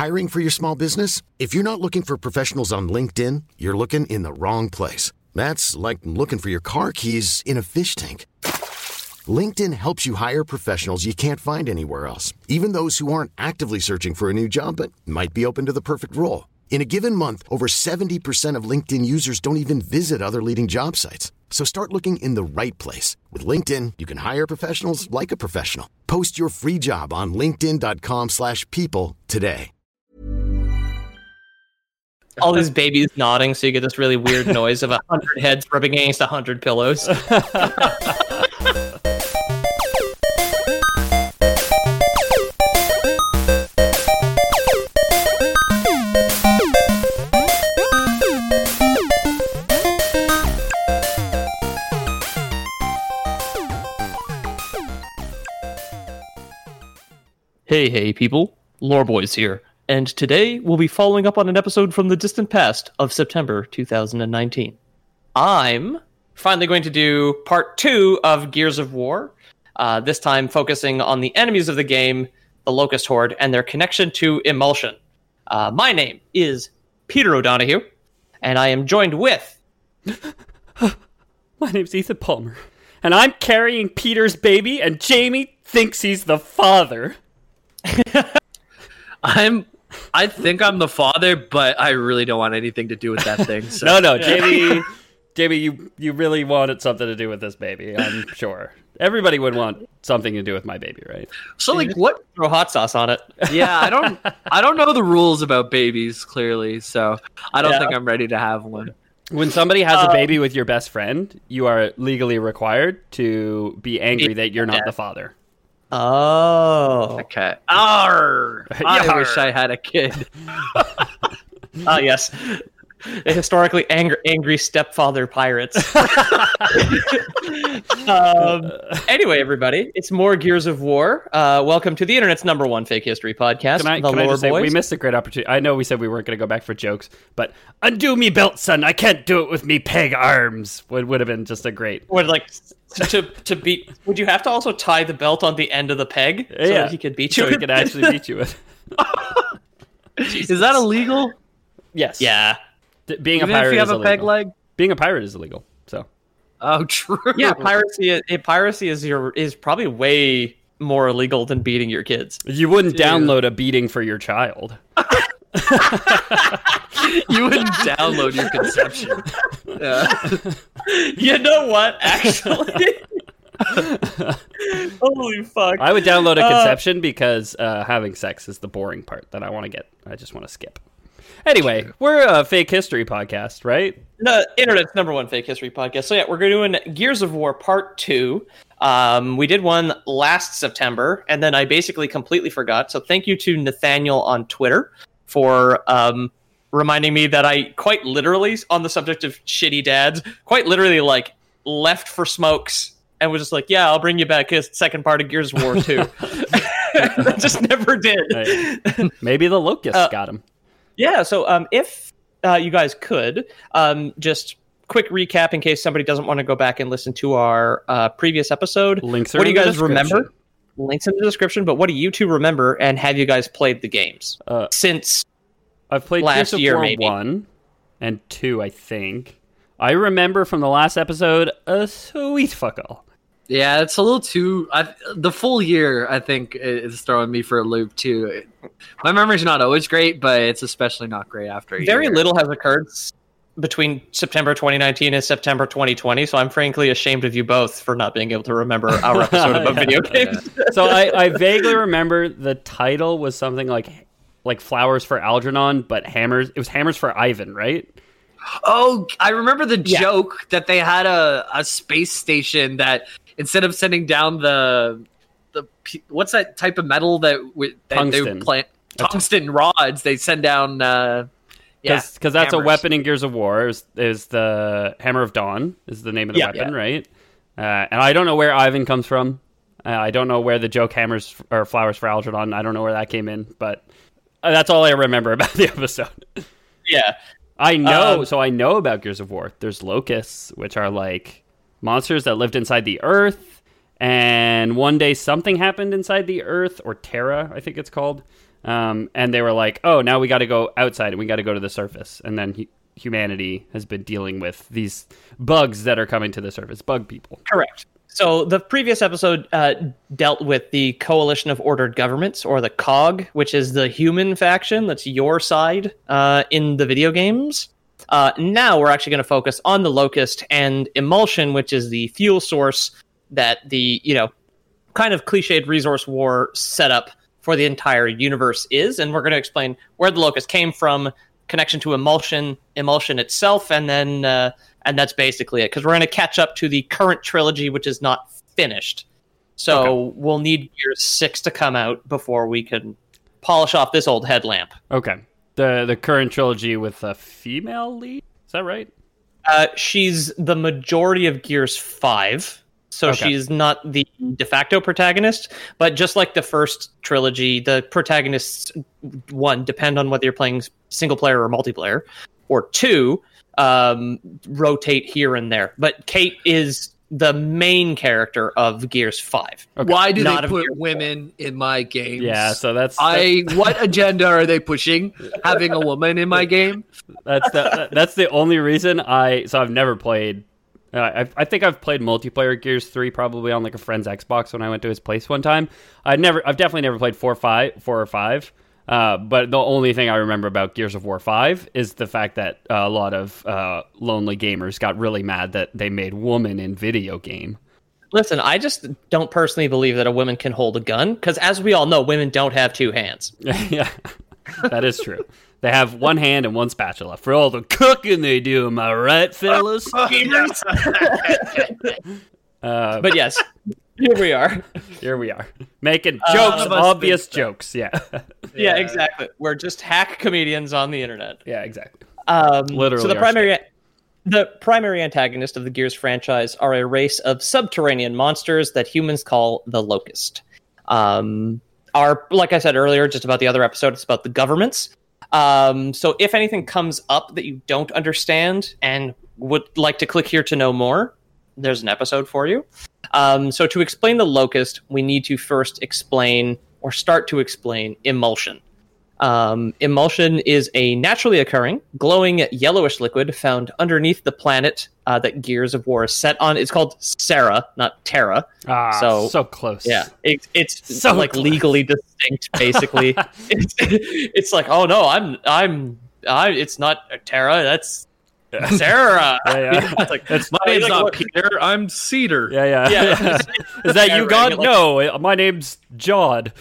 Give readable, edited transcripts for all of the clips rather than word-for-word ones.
Hiring for your small business? If you're not looking for professionals on LinkedIn, you're looking in the wrong place. That's like looking for your car keys in a fish tank. LinkedIn helps you hire professionals you can't find anywhere else, even those who aren't actively searching for a new job but might be open to the perfect role. In a given month, over 70% of LinkedIn users don't even visit other leading job sites. So start looking in the right place. With LinkedIn, you can hire professionals like a professional. Post your free job on linkedin.com/people today. All these babies nodding, so you get this really weird noise of 100 heads rubbing against 100 pillows. Hey people, Lore Boys here, and today we'll be following up on an episode from the distant past of September 2019. I'm finally going to do part 2 of Gears of War, this time focusing on the enemies of the game, the Locust Horde, and their connection to Imulsion. My name is Peter O'Donohue, and I am joined with... My name's Ethan Palmer, and I'm carrying Peter's baby, and Jamie thinks he's the father. I think I'm the father, but I really don't want anything to do with that thing. So. No, Jamie, you really wanted something to do with this baby, I'm sure. Everybody would want something to do with my baby, right? So, like, what? Throw hot sauce on it. Yeah, I don't know the rules about babies, clearly, so I don't think I'm ready to have one. When somebody has a baby with your best friend, you are legally required to be angry that you're not the father. Oh. Okay. Arr! I wish I had a kid. Yes. Historically angry stepfather pirates. Anyway, everybody, it's more Gears of War. Welcome to the internet's #1 fake history podcast. Can I just say, we missed a great opportunity. I know we said we weren't going to go back for jokes, but undo me belt, son. I can't do it with me peg arms. Would have been just a great. Would like to beat. Would you have to also tie the belt on the end of the peg so that he could beat you? So he could actually beat you with. Is that illegal? Yes. Yeah. Being Even a pirate if you have is a illegal. peg leg? Being a pirate is illegal. So. Oh, true. Yeah, piracy is probably way more illegal than beating your kids. You wouldn't download a beating for your child. You wouldn't download your conception. Yeah. You know what? Actually, holy fuck! I would download a conception because having sex is the boring part that I want to get. I just want to skip. Anyway, we're a fake history podcast, right? The internet's #1 fake history podcast. So yeah, we're doing Gears of War Part 2. We did one last September, and then I basically completely forgot. So thank you to Nathaniel on Twitter for reminding me that I quite literally, on the subject of shitty dads, quite literally like left for smokes and was just like, yeah, I'll bring you back a second part of Gears of War 2. I just never did. Right. Maybe the locusts got him. Yeah, so if you guys could, just quick recap in case somebody doesn't want to go back and listen to our previous episode. Links are what do you in the guys remember? Links in the description, but what do you two remember, and have you guys played the games since I've played last year, maybe? 1 and 2, I think. I remember from the last episode, a sweet fuck all. Yeah, it's a little too... the full year, I think, is throwing me for a loop, too. My memory's not always great, but it's especially not great after a year. Very little has occurred between September 2019 and September 2020, so I'm frankly ashamed of you both for not being able to remember our episode about video games. So I vaguely remember the title was something like Flowers for Algernon, but Hammers... It was Hammers for Ivan, right? Oh, I remember the joke that they had a space station that... Instead of sending down the what's that type of metal that they would plant tungsten rods, they send down because that's hammers. a weapon in Gears of War is the Hammer of Dawn is the name of the weapon, right? And I don't know where Ivan comes from. I don't know where the joke Hammers or Flowers for Algernon. I don't know where that came in, but that's all I remember about the episode. Yeah, I know. So I know about Gears of War. There's locusts, which are like monsters that lived inside the earth, and one day something happened inside the earth, or Terra, I think it's called, And they were like, oh, now we got to go outside and we got to go to the surface. And then humanity has been dealing with these bugs that are coming to the surface, bug people. Correct. So the previous episode dealt with the Coalition of Ordered Governments, or the COG, which is the human faction. That's your side in the video games. Now we're actually going to focus on the Locust and Imulsion, which is the fuel source that the, kind of cliched resource war setup for the entire universe is. And we're going to explain where the Locust came from, connection to Imulsion itself, and then and that's basically it, because we're going to catch up to the current trilogy, which is not finished. So we'll need Gears 6 to come out before we can polish off this old headlamp. Okay. The current trilogy with a female lead? Is that right? She's the majority of Gears 5, so she's not the de facto protagonist, but just like the first trilogy, the protagonists, one, depend on whether you're playing single player or multiplayer, or two, rotate here and there. But Kate is the main character of Gears 5. Okay. Why do they put women in my games? Yeah, so that's what agenda are they pushing? Having a woman in my game? That's the only reason I've never played. I think I've played multiplayer Gears 3 probably on like a friend's Xbox when I went to his place one time. I've definitely never played 4 or 5. But the only thing I remember about Gears of War 5 is the fact that a lot of lonely gamers got really mad that they made woman in video game. Listen, I just don't personally believe that a woman can hold a gun, because as we all know, women don't have two hands. Yeah, that is true. They have one hand and one spatula for all the cooking they do. Am I right, fellas? But yes, here we are. Here we are. Making jokes, obvious jokes. Yeah. Yeah, exactly. We're just hack comedians on the internet. Yeah, exactly. Literally. So the primary antagonist of the Gears franchise are a race of subterranean monsters that humans call the Locust. Like I said earlier, just about the other episode, it's about the governments. So if anything comes up that you don't understand and would like to click here to know more, there's an episode for you. So to explain the Locust, we need to first start to explain Imulsion. Imulsion is a naturally occurring, glowing yellowish liquid found underneath the planet that Gears of War is set on. It's called Sera, not Terra. So close. Yeah, it's so like close. Legally distinct, basically. it's like, oh no, it's not Terra. That's Sarah. Yeah. It's like, my name's not Peter. I'm Cedar. Yeah. Is that you, God? No, my name's Jod.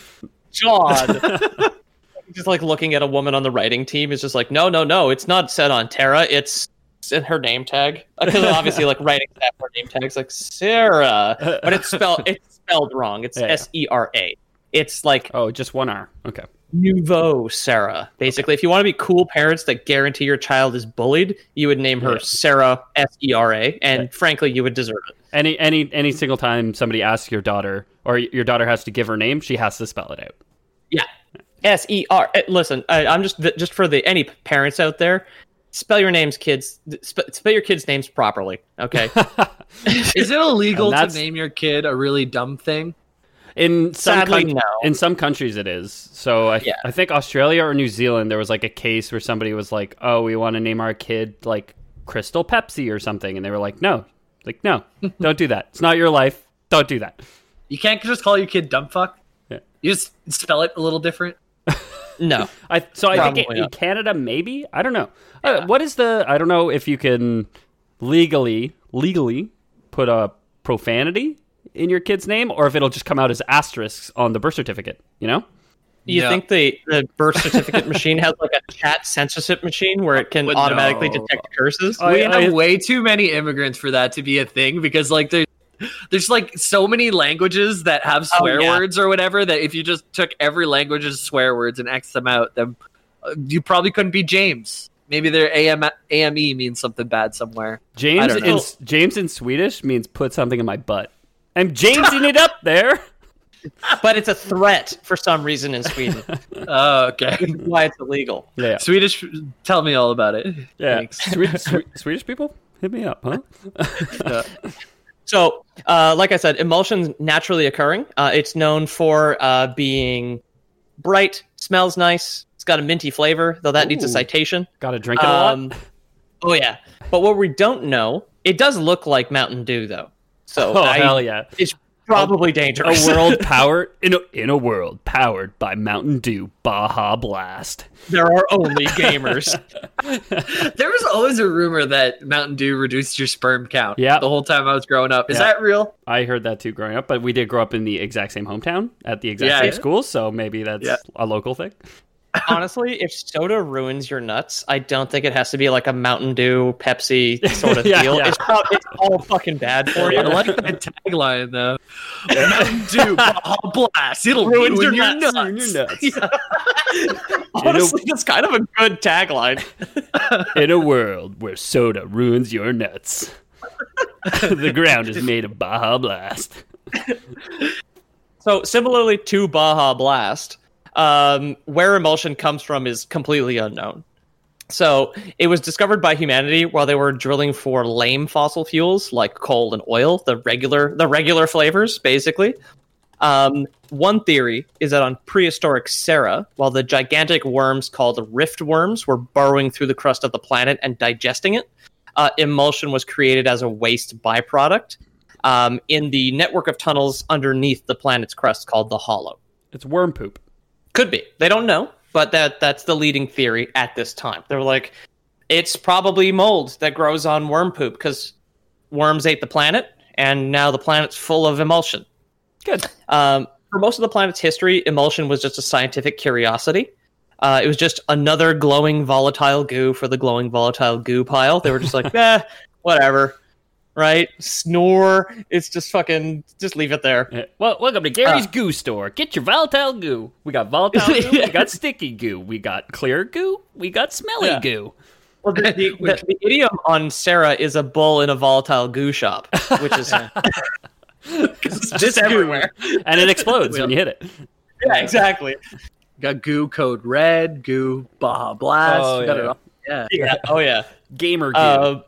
Just like looking at a woman on the writing team is just like, no, it's not set on Terra. It's in her name tag, because obviously like writing staff her name tag's like Sarah, but it's spelled wrong. It's Sera. It's like just one R. Okay. Nouveau Sarah. Basically, if you want to be cool parents that guarantee your child is bullied, you would name her Sarah, Sera, and frankly, you would deserve it. Any single time somebody asks your daughter, or your daughter has to give her name, she has to spell it out. Yeah. Ser. Listen, I'm just for any parents out there, spell your names, kids. Spell your kids' names properly. Okay. Is it illegal to name your kid a really dumb thing? In some no. In some countries it is. So I think Australia or New Zealand, there was like a case where somebody was like, "Oh, we want to name our kid like Crystal Pepsi or something," and they were like, "No, don't do that. It's not your life. Don't do that." You can't just call your kid dumb fuck. Yeah. You just spell it a little different. No. I think in Canada, maybe. I don't know. What is I don't know if you can legally put a profanity in your kid's name, or if it'll just come out as asterisks on the birth certificate, you know? You think the birth certificate machine has like a chat censorship machine where it can automatically detect curses? We have way too many immigrants for that to be a thing, because like there's like so many languages that have swear words or whatever, that if you just took every language's swear words and X them out, then you probably couldn't be James. Maybe their AME means something bad somewhere. James in Swedish means put something in my butt. I'm Jamesing it up there. But it's a threat for some reason in Sweden. Oh, okay. Which is why it's illegal. Yeah. Swedish, tell me all about it. Yeah. Swedish people? Hit me up, huh? So, like I said, Imulsion's naturally occurring. It's known for being bright, smells nice. It's got a minty flavor, though that needs a citation. Got to drink it a lot. Oh yeah, but what we don't know, it does look like Mountain Dew though. So hell yeah, it's probably dangerous. A world powered in a world powered by Mountain Dew Baja Blast. There are only gamers. There was always a rumor that Mountain Dew reduced your sperm count. Yeah, the whole time I was growing up. Is that real? I heard that too growing up, but we did grow up in the exact same hometown at the exact same school, so maybe that's a local thing. Honestly, if soda ruins your nuts, I don't think it has to be like a Mountain Dew, Pepsi sort of deal. Yeah. It's all fucking bad for you. I like that tagline, though. Mountain Dew, Baja Blast. It'll ruin your nuts. Yeah. Honestly, that's kind of a good tagline. In a world where soda ruins your nuts, the ground is made of Baja Blast. So, similarly to Baja Blast, where emulsion comes from is completely unknown. So it was discovered by humanity while they were drilling for lame fossil fuels like coal and oil, the regular flavors, basically. One theory is that on prehistoric Sarah, while the gigantic worms called rift worms were burrowing through the crust of the planet and digesting it, emulsion was created as a waste byproduct in the network of tunnels underneath the planet's crust called the Hollow. It's worm poop. Could be. They don't know, but that's the leading theory at this time. They're like, it's probably mold that grows on worm poop because worms ate the planet, and now the planet's full of emulsion. Good. For most of the planet's history, emulsion was just a scientific curiosity. It was just another glowing volatile goo for the glowing volatile goo pile. They were just like, whatever. Right? Snore. It's just leave it there. Well, welcome to Gary's Goo Store. Get your volatile goo. We got volatile goo. We got sticky goo. We got clear goo. We got smelly goo. Well, the idiom on Sarah is a bull in a volatile goo shop, which is just everywhere. And it explodes when you hit it. Yeah, exactly. Got goo code red, goo Baja Blast. Oh, yeah. Oh, yeah. Gamer goo.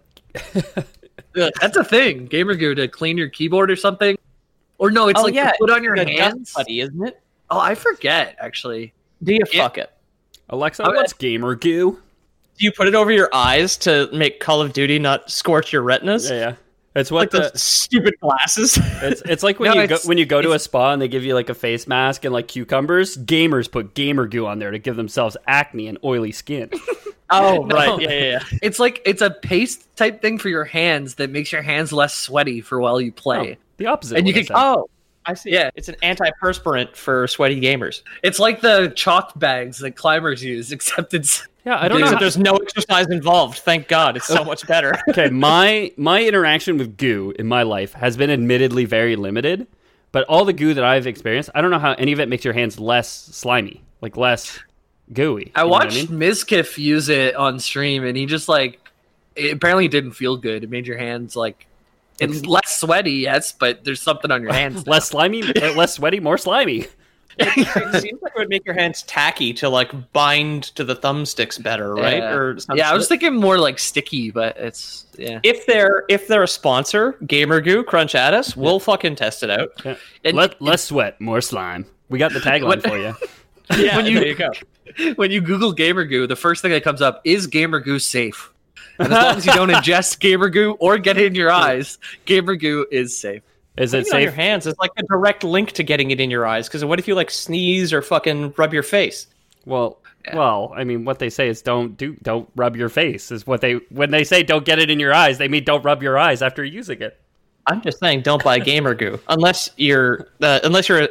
That's a thing. Gamer goo to clean your keyboard or something. Or no, it's to put on your hands. Buddy, isn't it? Oh, I forget, actually. Do you fuck it? Alexa, what's gamer goo? Do you put it over your eyes to make Call of Duty not scorch your retinas? Yeah. It's what like the stupid glasses. It's like when you go to a spa and they give you like a face mask and like cucumbers. Gamers put gamer goo on there to give themselves acne and oily skin. Oh, right. Yeah. It's a paste type thing for your hands that makes your hands less sweaty for while you play. Oh, the opposite. And you can I see. Yeah, it's an antiperspirant for sweaty gamers. It's like the chalk bags that climbers use, except it's I don't know. There's no exercise involved. Thank God, it's so much better. Okay, my interaction with goo in my life has been admittedly very limited, but all the goo that I've experienced, I don't know how any of it makes your hands less slimy, like less gooey. I watched Mizkif use it on stream, and he just it apparently didn't feel good. It made your hands it's less sweaty, yes, but there's something on your hands. Less slimy, less sweaty, more slimy. It seems like it would make your hands tacky to bind to the thumbsticks better, right? Yeah. Or I was thinking more sticky, but it's If they're a sponsor, Gamer Goo, crunch at us. We'll fucking test it out. Yeah. Less sweat, more slime. We got the tagline for you. Yeah, there you go. When you Google Gamer Goo, the first thing that comes up is Gamer Goo safe. And as long as you don't ingest Gamer Goo or get it in your eyes, Gamer Goo is safe. Is it safe? On your hands is like a direct link to getting it in your eyes. Because what if you sneeze or fucking rub your face? Well, I mean, what they say is don't rub your face. Is when they say don't get it in your eyes, they mean don't rub your eyes after using it. I'm just saying, don't buy Gamer Goo unless you're unless you're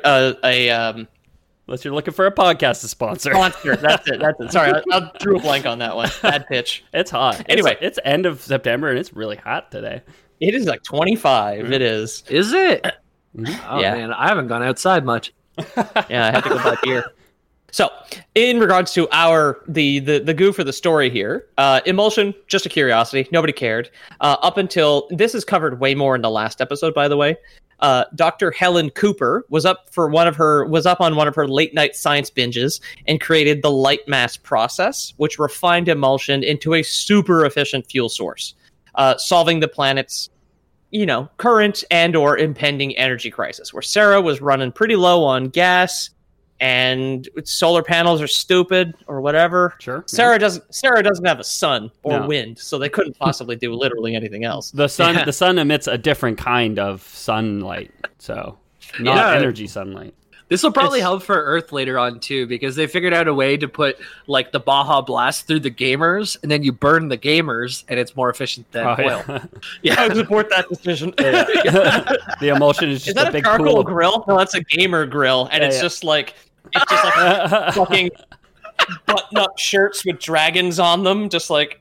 looking for a podcast to sponsor. That's it. Sorry, I drew a blank on that one. Bad pitch. It's hot. Anyway, it's end of September and it's really hot today. It is 25. Mm-hmm. It is. Is it? Mm-hmm. Oh, yeah. Man, I haven't gone outside much. Yeah, I have to go back here. So, in regards to the goo for the story here, emulsion, just a curiosity. Nobody cared. Up until, this is covered way more in the last episode, by the way. Dr. Helen Cooper was up on one of her late night science binges and created the light mass process, which refined emulsion into a super efficient fuel source, solving the planet's current and or impending energy crisis, where Sarah was running pretty low on gas and solar panels are stupid or whatever. Sure. Sarah doesn't have a sun or wind, so they couldn't possibly do literally anything else. The sun emits a different kind of sunlight, so not energy sunlight. This will probably help for Earth later on too, because they figured out a way to put like the Baja Blast through the gamers, and then you burn the gamers, and it's more efficient than oil. Yeah, I support that decision. The emulsion is just that a big charcoal pool. grill? No, that's a gamer grill, and it's just like fucking button-up shirts with dragons on them, just like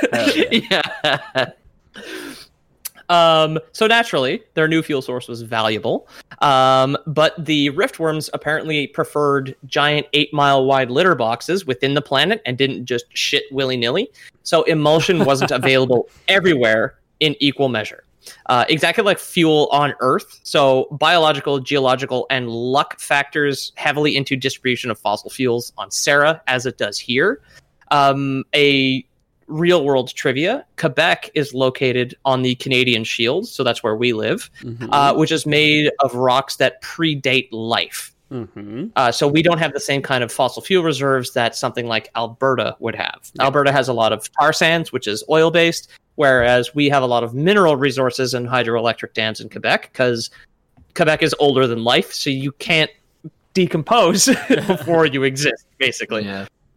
So naturally, their new fuel source was valuable, but the Riftworms apparently preferred giant 8-mile wide litter boxes within the planet and didn't just shit willy-nilly. So emulsion wasn't available everywhere in equal measure. Exactly like fuel on Earth. So biological, geological, and luck factors heavily into distribution of fossil fuels on Sarah, as it does here. A real world trivia: Quebec is located on the Canadian Shield, so that's where we live, which is made of rocks that predate life. So we don't have the same kind of fossil fuel reserves that something like Alberta would have. Alberta has a lot of tar sands, which is oil based, whereas we have a lot of mineral resources and hydroelectric dams in Quebec, because Quebec is older than life, so you can't decompose before you exist, basically.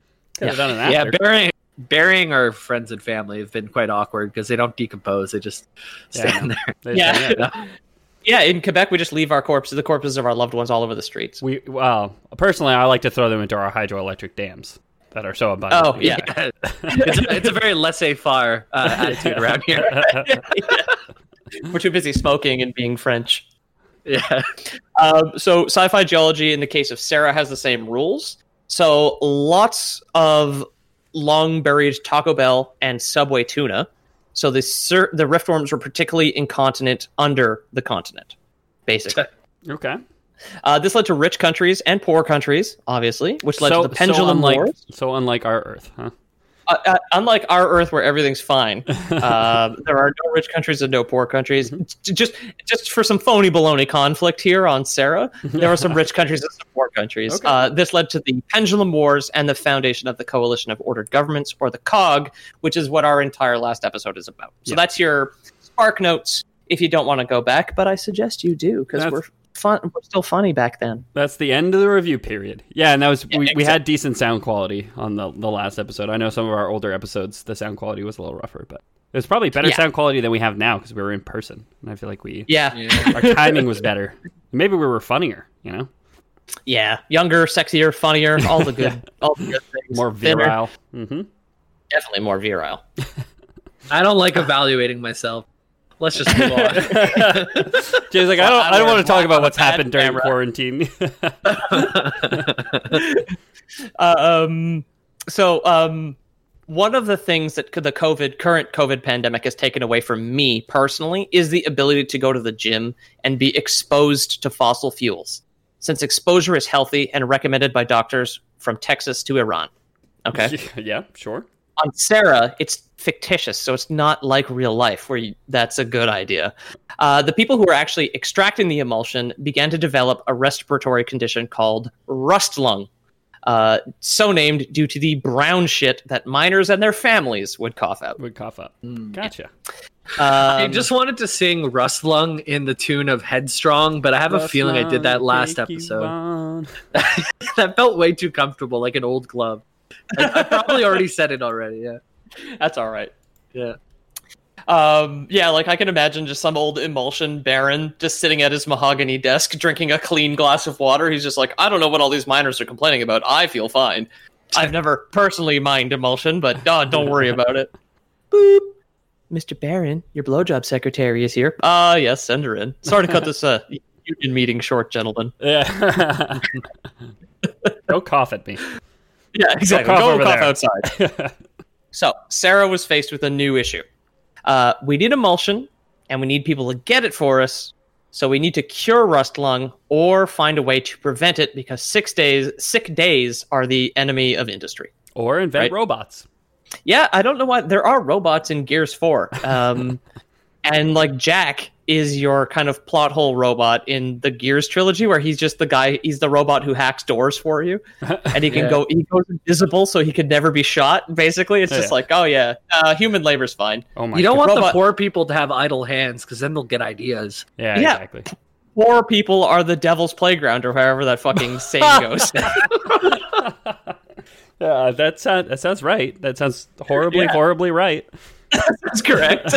Burying our friends and family have been quite awkward because they don't decompose; they just stand there. Yeah, in Quebec, we just leave the corpses of our loved ones all over the streets. Personally, I like to throw them into our hydroelectric dams that are so abundant. Oh, yeah. It's a very laissez-faire attitude around here. We're too busy smoking and being French. Yeah. So sci-fi geology, in the case of Sarah, has the same rules. So lots of long-buried Taco Bell and Subway tuna. So the Riftworms were particularly incontinent under the continent, basically. Okay. This led to rich countries and poor countries, obviously, which led to the pendulum wars. So unlike our Earth, huh? Unlike our Earth, where everything's fine, there are no rich countries and no poor countries. Just for some phony baloney conflict here on Sarah, there are some rich countries and some poor countries. Okay. This led to the Pendulum Wars and the foundation of the Coalition of Ordered Governments, or the COG, which is what our entire last episode is about. So that's your Spark Notes if you don't want to go back, but I suggest you do, because we're still funny back then. That's the end of the review period. Yeah, and that was we had decent sound quality on the last episode. I know some of our older episodes, the sound quality was a little rougher, but it was probably better sound quality than we have now because we were in person. And I feel like our timing was better. Maybe we were funnier, you know? Yeah, younger, sexier, funnier, all the good things. More virile. Mm-hmm. Definitely more virile. I don't like evaluating myself. Let's just move on. Jay's like, I don't want to talk about what's happened during quarantine. One of the things that the current COVID pandemic has taken away from me personally is the ability to go to the gym and be exposed to fossil fuels, since exposure is healthy and recommended by doctors from Texas to Iran. Okay. Yeah, sure. On Sarah, it's fictitious, so it's not like real life, where that's a good idea. The people who were actually extracting the emulsion began to develop a respiratory condition called rust lung, so named due to the brown shit that miners and their families would cough out. Gotcha. I just wanted to sing Rust Lung in the tune of Headstrong, but I have a feeling I did that last episode. That felt way too comfortable, like an old glove. I probably already said it already, yeah. That's all right. Yeah. Like I can imagine just some old emulsion baron just sitting at his mahogany desk drinking a clean glass of water. He's just like, I don't know what all these miners are complaining about. I feel fine. I've never personally mined emulsion, but don't worry about it. Boop. Mr. Barron, your blowjob secretary is here. Yes, send her in. Sorry to cut this union meeting short, gentlemen. Yeah. Go cough at me. Yeah, exactly. Go cough outside. So, Sarah was faced with a new issue. We need emulsion, and we need people to get it for us, so we need to cure rust lung or find a way to prevent it, because sick days are the enemy of industry. Or invent robots. Yeah, I don't know why. There are robots in Gears 4. And, like, Jack is your kind of plot hole robot in the Gears trilogy, where he's just the guy, he's the robot who hacks doors for you, and he goes invisible so he could never be shot, basically. It's just like, oh yeah, human labor's fine. Oh my, you don't want the poor people to have idle hands, because then they'll get ideas. Yeah, exactly. Poor people are the devil's playground, or however that fucking saying goes. That sounds right. That sounds horribly right. That's correct.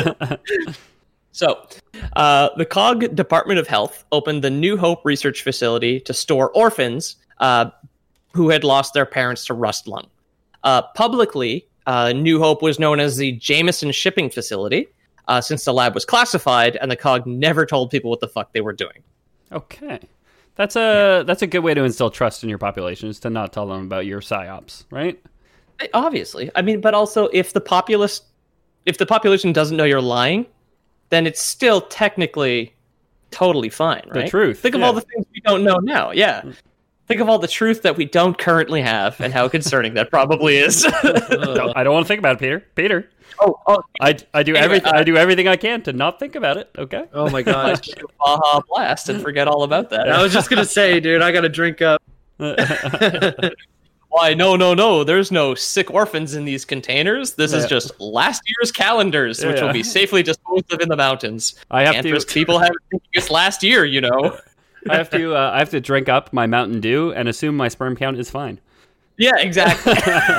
So, the COG Department of Health opened the New Hope Research Facility to store orphans who had lost their parents to rust lung. Publicly, New Hope was known as the Jameson Shipping Facility, since the lab was classified and the COG never told people what the fuck they were doing. Okay. That's a good way to instill trust in your population, is to not tell them about your psyops, right? Obviously. I mean, but also if the population doesn't know you're lying, then it's still technically totally fine, right? The truth. Think of all the things we don't know now. Yeah. Think of all the truth that we don't currently have and how concerning that probably is. I don't want to think about it, Peter. Oh, I do everything. I do everything I can to not think about it. Okay. Oh my god. Baja Blast and forget all about that. I was just gonna say, dude, I gotta drink up. Why? No. There's no sick orphans in these containers. This is just last year's calendars, which will be safely disposed of in the mountains. People have it's last year, you know. I have to drink up my Mountain Dew and assume my sperm count is fine. Yeah, exactly.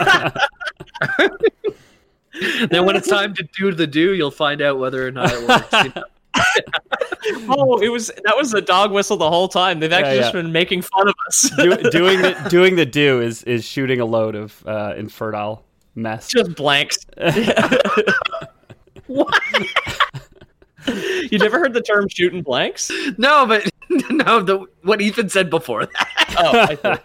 Then when it's time to do the do, you'll find out whether or not it works. You know? That was a dog whistle the whole time. They've actually just been making fun of us. doing the do is shooting a load of infertile mess. Just blanks. What? You never heard the term shooting blanks? No, but what Ethan said before that. Oh, I thought.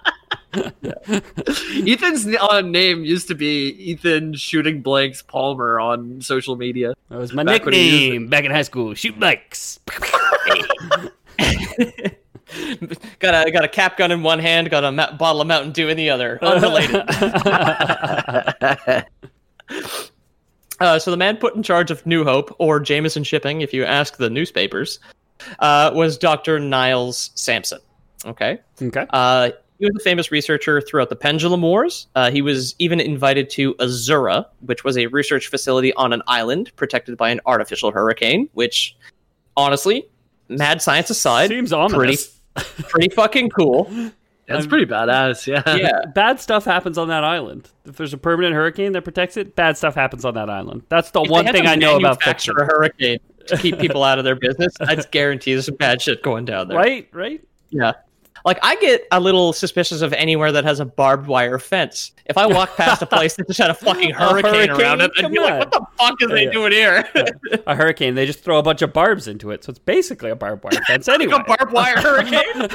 Ethan's name used to be Ethan Shooting Blanks Palmer on social media. That was my nickname back in high school. Shoot blanks. got a cap gun in one hand, got a bottle of Mountain Dew in the other. Unrelated. So the man put in charge of New Hope, or Jameson Shipping, if you ask the newspapers, was Dr. Niles Sampson. Okay. He was a famous researcher throughout the Pendulum Wars. He was even invited to Azura, which was a research facility on an island protected by an artificial hurricane, which, honestly, mad science aside, seems ominous. Pretty fucking cool. That's pretty badass, yeah. Bad stuff happens on that island. If there's a permanent hurricane that protects it, bad stuff happens on that island. That's the one thing I know about fiction. A hurricane to keep people out of their business, I'd guarantee there's some bad shit going down there. Right? Yeah. Like, I get a little suspicious of anywhere that has a barbed wire fence. If I walk past a place that just had a fucking hurricane around it, I'd be like, what the fuck is they doing here? A hurricane, they just throw a bunch of barbs into it, so it's basically a barbed wire fence anyway. Like a barbed wire hurricane?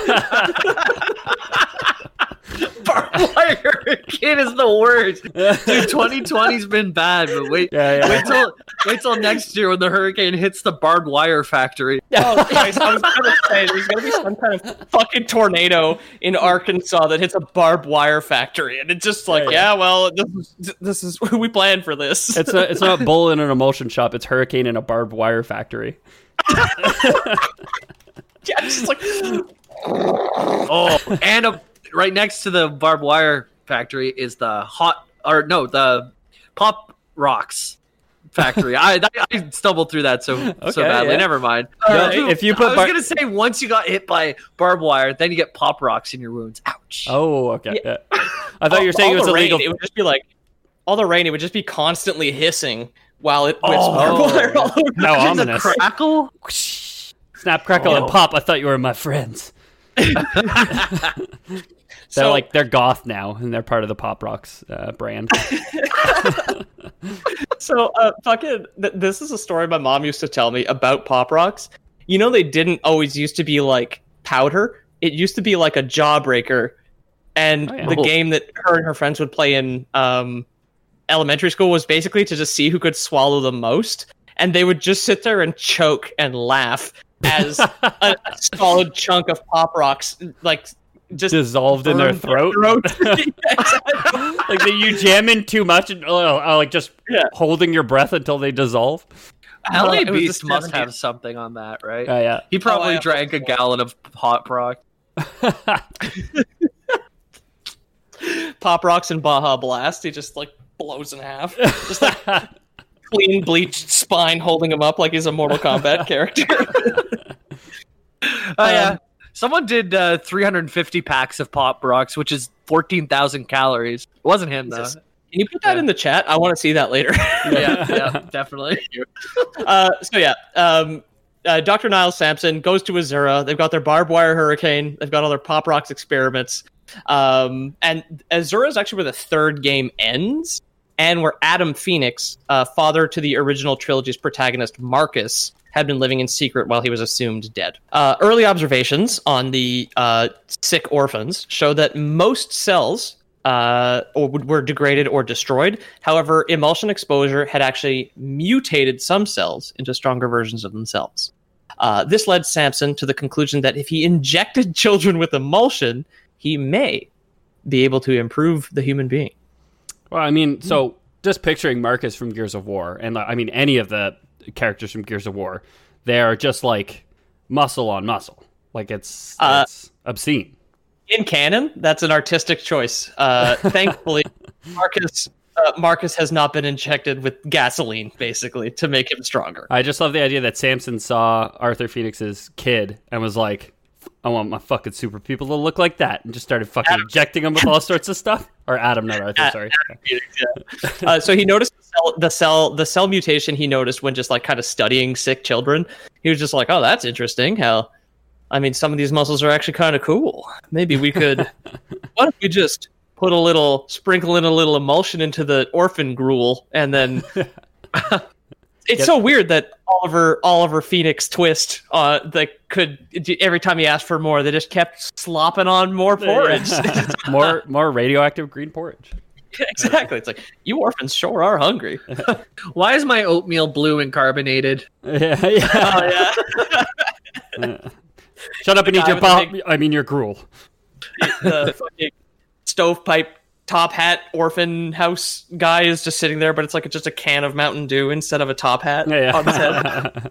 Barbed wire hurricane is the worst. Dude, 2020's been bad, but wait till next year when the hurricane hits the barbed wire factory. Oh, Christ, I was going to say, there's going to be some kind of fucking tornado in Arkansas that hits a barbed wire factory, and it's just like, this is we planned for this. It's not bull in an emulsion shop, it's hurricane in a barbed wire factory. Yeah, it's just like... and right next to the barbed wire factory is the the Pop Rocks factory. I stumbled through that so badly. Yeah. Never mind. If you put I was gonna say, once you got hit by barbed wire, then you get Pop Rocks in your wounds. Ouch. Oh, okay. Yeah. I thought you were saying it was illegal. It would just be like all the rain. It would just be constantly hissing while it whips barbed wire all over. How ominous! Crackle, snap, crackle, and pop. I thought you were my friends. They're goth now, and they're part of the Pop Rocks brand. So, this is a story my mom used to tell me about Pop Rocks. You know, they didn't always used to be like powder. It used to be like a jawbreaker, and the game that her and her friends would play in elementary school was basically to just see who could swallow the most, and they would just sit there and choke and laugh as a solid chunk of Pop Rocks, like, just dissolved in their throat. Like, you jam in too much and like just holding your breath until they dissolve. LA Beast must have something on that, right? Yeah. He probably drank a gallon of Pop Rock. Pop Rocks and Baja Blast. He just like blows in half. Just like clean bleached spine holding him up like he's a Mortal Kombat character. Yeah. Someone did 350 packs of Pop Rocks, which is 14,000 calories. It wasn't him, though. Can you put that in the chat? I want to see that later. yeah, definitely. Dr. Niles Sampson goes to Azura. They've got their barbed wire hurricane. They've got all their Pop Rocks experiments. And Azura is actually where the third game ends, and where Adam Phoenix, father to the original trilogy's protagonist Marcus, had been living in secret while he was assumed dead. Early observations on the sick orphans show that most cells were degraded or destroyed. However, emulsion exposure had actually mutated some cells into stronger versions of themselves. This led Sampson to the conclusion that if he injected children with emulsion, he may be able to improve the human being. Well, I mean, so just picturing Marcus from Gears of War, and I mean, any of the characters from Gears of War, they are just like muscle on muscle. Like it's obscene. In canon, that's an artistic choice. Thankfully, Marcus has not been injected with gasoline, basically, to make him stronger. I just love the idea that Samson saw Arthur Phoenix's kid and was like, I want my fucking super people to look like that, and just started fucking injecting them with all sorts of stuff. Or Adam, not Arthur, sorry. Adam Phoenix, yeah. So he noticed the cell mutation he noticed when just like kind of studying sick children. He was just like, oh, that's interesting. How, I mean, some of these muscles are actually kind of cool. Maybe we could, what if we just sprinkle in a little emulsion into the orphan gruel, and then it's so weird that Oliver Phoenix Twist, they could, every time he asked for more, they just kept slopping on more porridge. more radioactive green porridge. Exactly. It's like, you orphans sure are hungry. Why is my oatmeal blue and carbonated? Yeah. Oh, yeah. Shut up and eat your pop. I mean, your gruel. The fucking stovepipe top hat orphan house guy is just sitting there, but it's like just a can of Mountain Dew instead of a top hat on his head.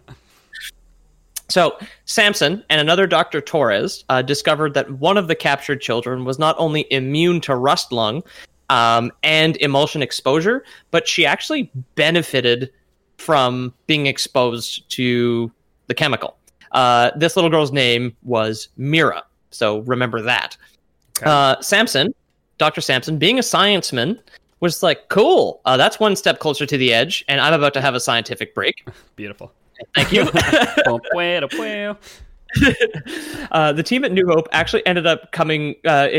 So Sampson and another Dr. Torres discovered that one of the captured children was not only immune to rust lung and emulsion exposure, but she actually benefited from being exposed to the chemical. This little girl's name was Mira, so remember that. Okay. Dr. Sampson, being a scienceman, was like, cool, that's one step closer to the edge, and I'm about to have a scientific break. Beautiful. Thank you. The team at New Hope actually ended up coming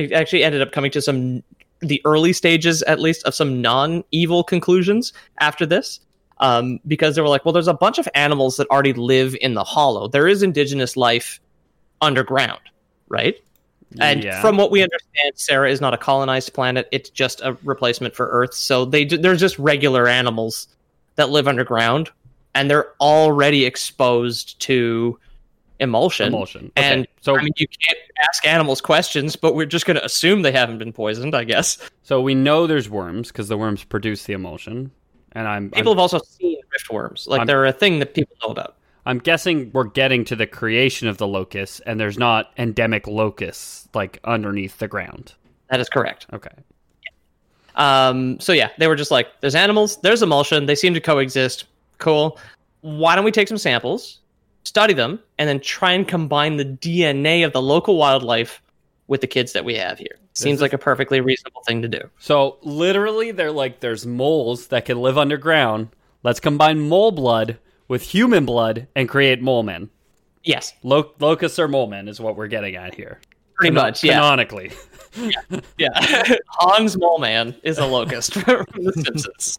to the early stages, at least, of some non-evil conclusions after this. Because they were like, well, there's a bunch of animals that already live in the Hollow. There is indigenous life underground, right? And from what we understand, Sarah is not a colonized planet. It's just a replacement for Earth. So they're just regular animals that live underground, and they're already exposed to emulsion. Okay. And so, I mean, you can't ask animals questions, but we're just going to assume they haven't been poisoned, I guess. So we know there's worms because the worms produce the emulsion. And people have also seen riftworms. Like, they're a thing that people know about. I'm guessing we're getting to the creation of the locusts, and there's not endemic locusts like underneath the ground. That is correct. Okay. So yeah, they were just like, there's animals, there's emulsion, they seem to coexist. Cool. Why don't we take some samples, study them, and then try and combine the DNA of the local wildlife with the kids that we have here? Seems like a perfectly reasonable thing to do. So literally, they're like, there's moles that can live underground. Let's combine mole blood with human blood and create mole men. Yes. Locusts are mole men is what we're getting at here. Pretty much, yeah. Canonically. Yeah. Hans Mole Man is a locust from The Simpsons.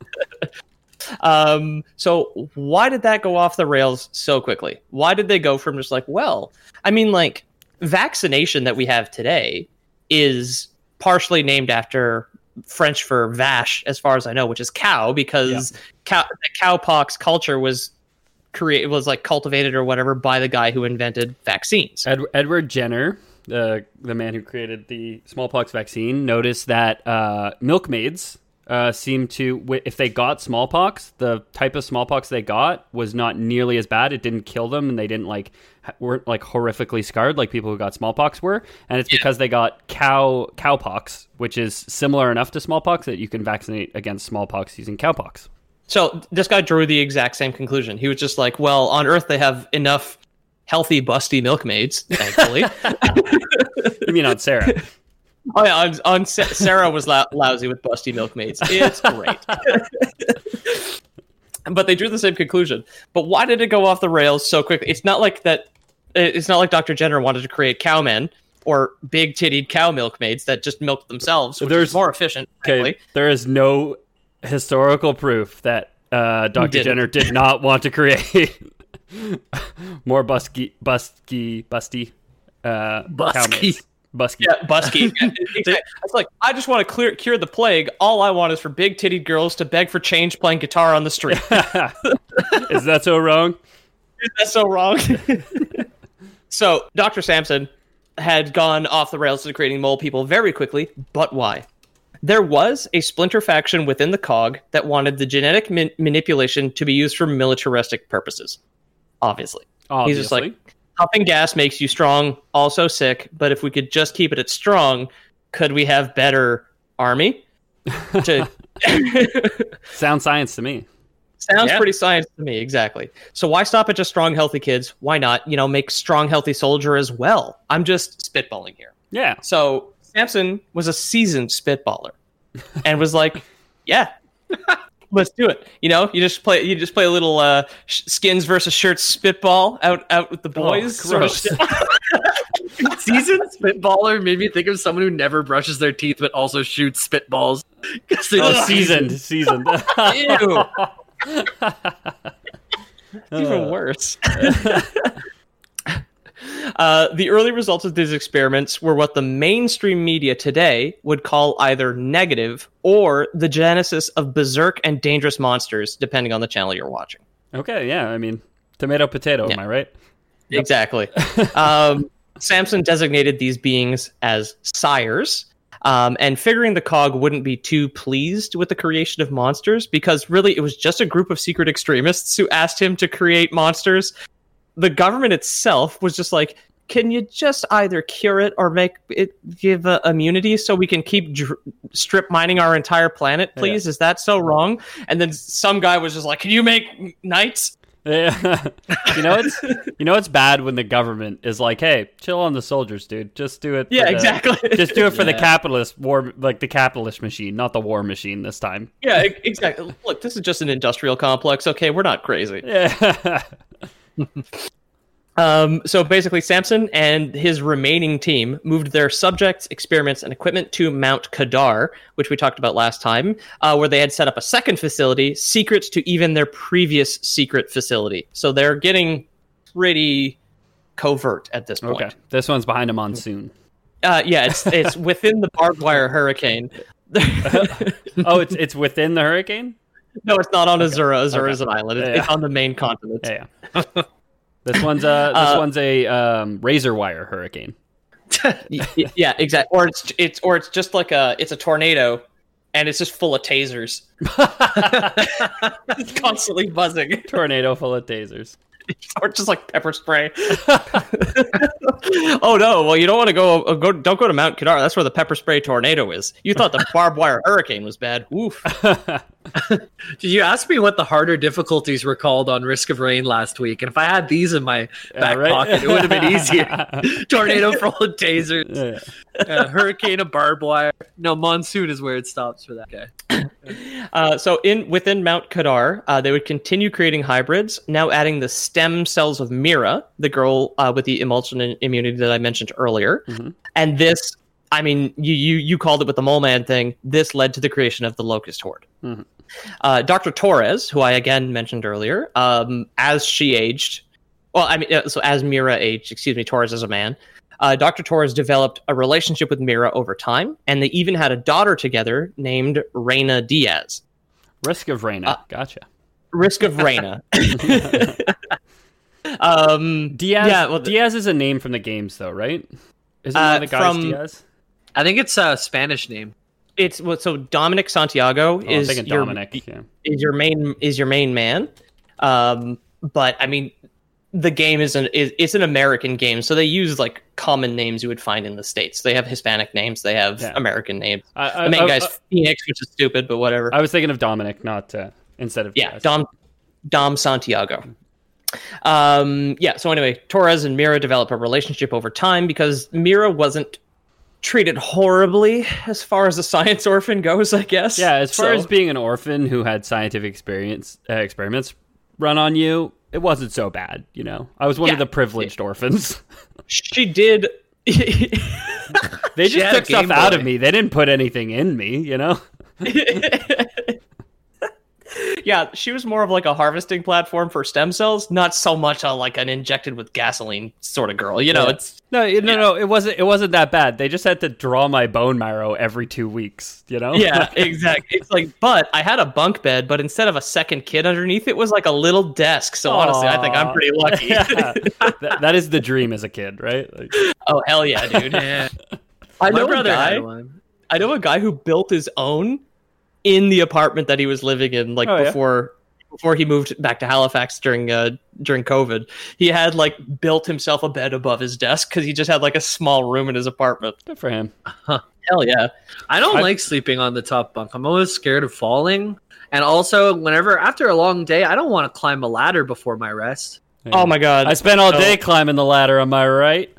So why did that go off the rails so quickly? Why did they go from just like, well, I mean, like, vaccination that we have today is partially named after French for vache, as far as I know, which is cow, because cowpox culture was like cultivated or whatever by the guy who invented vaccines. Edward Jenner, the man who created the smallpox vaccine, noticed that milkmaids seem to, if they got smallpox, the type of smallpox they got was not nearly as bad. It didn't kill them, and they didn't weren't horrifically scarred like people who got smallpox were. And it's because they got cowpox, which is similar enough to smallpox that you can vaccinate against smallpox using cowpox. So this guy drew the exact same conclusion. He was just like, well, on Earth they have enough healthy, busty milkmaids, thankfully. You mean on Sarah? Oh yeah, on Sarah was lousy with busty milkmaids. It's great. But they drew the same conclusion. But why did it go off the rails so quickly? It's not like that. It's not like Dr. Jenner wanted to create cowmen or big-tittied cow milkmaids that just milk themselves, which is more efficient. Okay, there is no historical proof that Dr. Jenner did not want to create more busty cowmaids. Busky. Yeah, busky. It's like, I just want to cure the plague. All I want is for big-tittied girls to beg for change playing guitar on the street. Is that so wrong? Is that so wrong? So, Dr. Sampson had gone off the rails to creating mole people very quickly, but why? There was a splinter faction within the COG that wanted the genetic manipulation to be used for militaristic purposes. Obviously. He's just like, huffing gas makes you strong, also sick, but if we could just keep it at strong, could we have better army? Sounds science to me. Sounds pretty science to me, exactly. So why stop at just strong, healthy kids? Why not, make strong, healthy soldier as well? I'm just spitballing here. Yeah. So Sampson was a seasoned spitballer and was like, yeah, let's do it. You just play a little skins versus shirts spitball out with the boys. Seasoned spitballer made me think of someone who never brushes their teeth but also shoots spitballs. Seasoned. Ew. Even worse. The early results of these experiments were what the mainstream media today would call either negative or the genesis of berserk and dangerous monsters, depending on the channel you're watching. Okay, yeah, I mean, tomato, potato, am I right? Exactly. Sampson designated these beings as sires, and figuring the COG wouldn't be too pleased with the creation of monsters, because really it was just a group of secret extremists who asked him to create monsters. The government itself was just like, can you just either cure it or make it give immunity so we can keep strip mining our entire planet, please? Yeah. Is that so wrong? And then some guy was just like, can you make knights? Yeah. It's bad when the government is like, hey, chill on the soldiers, dude. Just do it. Exactly. Just do it for the capitalist war, like the capitalist machine, not the war machine this time. Yeah, exactly. Look, this is just an industrial complex. Okay, we're not crazy. Yeah. So basically, Sampson and his remaining team moved their subjects, experiments, and equipment to Mount Kadar, which we talked about last time, where they had set up a second facility, secret to even their previous secret facility. So they're getting pretty covert at this point. Okay, this one's behind a monsoon. Yeah, it's within the barbed wire hurricane. It's within the hurricane? No, it's not on Azura. Azura is an island. It's on the main continent. Yeah. This one's a razor wire hurricane. Yeah, exactly. Or it's just like it's a tornado, and it's just full of tasers. It's constantly buzzing. Tornado full of tasers. Or just like pepper spray. Oh no! Well, you don't want to go. Don't go to Mount Kadar. That's where the pepper spray tornado is. You thought the barbed wire hurricane was bad. Oof. Did you ask me what the harder difficulties were called on Risk of Rain last week? And if I had these in my back pocket, it would have been easier. Tornado full of tasers. Yeah. Hurricane of barbed wire. No, monsoon is where it stops for that guy. So within Mount Kadar, they would continue creating hybrids, now adding the stem cells of Mira, the girl with the emulsion immunity that I mentioned earlier. Mm-hmm. And this, I mean, you called it with the Mole Man thing. This led to the creation of the Locust Horde. Mm-hmm. Dr. Torres, who I again mentioned earlier, as she aged, so as Mira aged, Torres as a man, Dr. Torres developed a relationship with Mira over time, and they even had a daughter together named Reina Diaz. Risk of Reina, gotcha. Risk of Reina. Diaz. Diaz is a name from the games, though, right? Isn't one of the guys Diaz? I think it's a Spanish name. so Dominic Santiago is your main man. But I mean, the game it's an American game, so they use like common names you would find in the States. They have Hispanic names, they have American names. The main guy's Phoenix, which is stupid, but whatever. I was thinking of Dominic, not instead of Dom Santiago. So anyway, Torres and Mira develop a relationship over time because Mira wasn't treated horribly as far as a science orphan goes, I guess. Yeah, as far as being an orphan who had scientific experiments run on you, it wasn't so bad, you know. I was one of the privileged orphans. She did. They just took stuff out of me. They didn't put anything in me, you know. Yeah, she was more of like a harvesting platform for stem cells, not so much like an injected with gasoline sort of girl. You know, it's no. It wasn't that bad. They just had to draw my bone marrow every 2 weeks. You know? Yeah, exactly. It's like, but I had a bunk bed, but instead of a second kid underneath, it was like a little desk. So honestly, I think I'm pretty lucky. Yeah. that is the dream as a kid, right? Like... Oh hell yeah, dude! Yeah. I know a guy who built his own in the apartment that he was living in, like before he moved back to Halifax during COVID. He had like built himself a bed above his desk because he just had like a small room in his apartment. Good for him. Hell yeah. I don't like sleeping on the top bunk. I'm always scared of falling. And also, after a long day, I don't want to climb a ladder before my rest. Yeah. Oh my god. I spent all day climbing the ladder, am I right?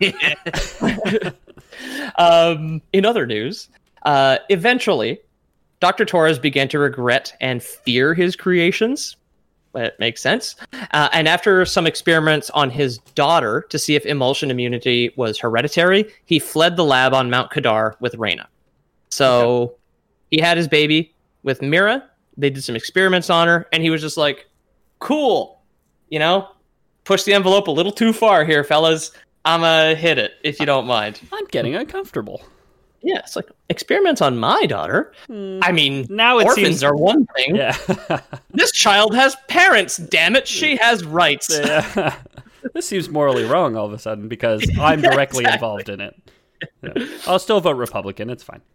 In other news, eventually Dr. Torres began to regret and fear his creations. It makes sense. And after some experiments on his daughter to see if emulsion immunity was hereditary, he fled the lab on Mount Kadar with Reyna. So he had his baby with Mira. They did some experiments on her, and he was just like, cool, you know, push the envelope a little too far here, fellas. I'm going to hit it, if you don't mind. I'm getting uncomfortable. Yeah, it's like experiments on my daughter. I mean, now orphans are one thing. Yeah. This child has parents, damn it. She has rights. Yeah. This seems morally wrong all of a sudden because I'm directly involved in it. Yeah. I'll still vote Republican. It's fine.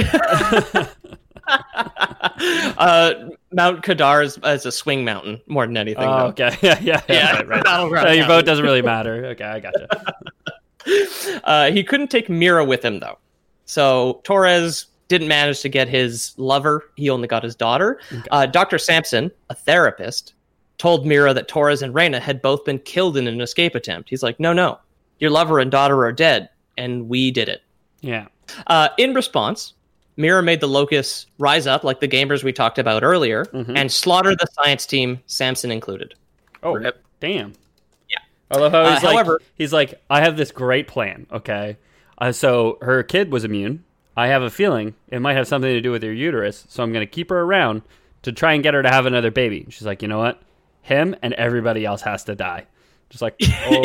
Mount Kadar is a swing mountain more than anything. Oh, okay. Yeah. Right. So your vote doesn't really matter. Okay, I gotcha. He couldn't take Mira with him, though. So Torres didn't manage to get his lover. He only got his daughter. Okay. Dr. Sampson, a therapist, told Mira that Torres and Reyna had both been killed in an escape attempt. He's like, no, your lover and daughter are dead, and we did it. Yeah. In response, Mira made the Locusts rise up, like the gamers we talked about earlier, and slaughter the science team, Sampson included. Oh, damn. Yeah. I love how he's like, I have this great plan, okay? So her kid was immune. I have a feeling it might have something to do with her uterus, so I'm going to keep her around to try and get her to have another baby. She's like, you know what? Him and everybody else has to die. Just like,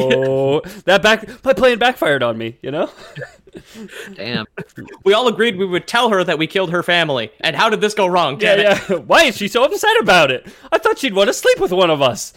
my plan backfired on me, you know? Damn. We all agreed we would tell her that we killed her family. And how did this go wrong? Damn it. Why is she so upset about it? I thought she'd want to sleep with one of us.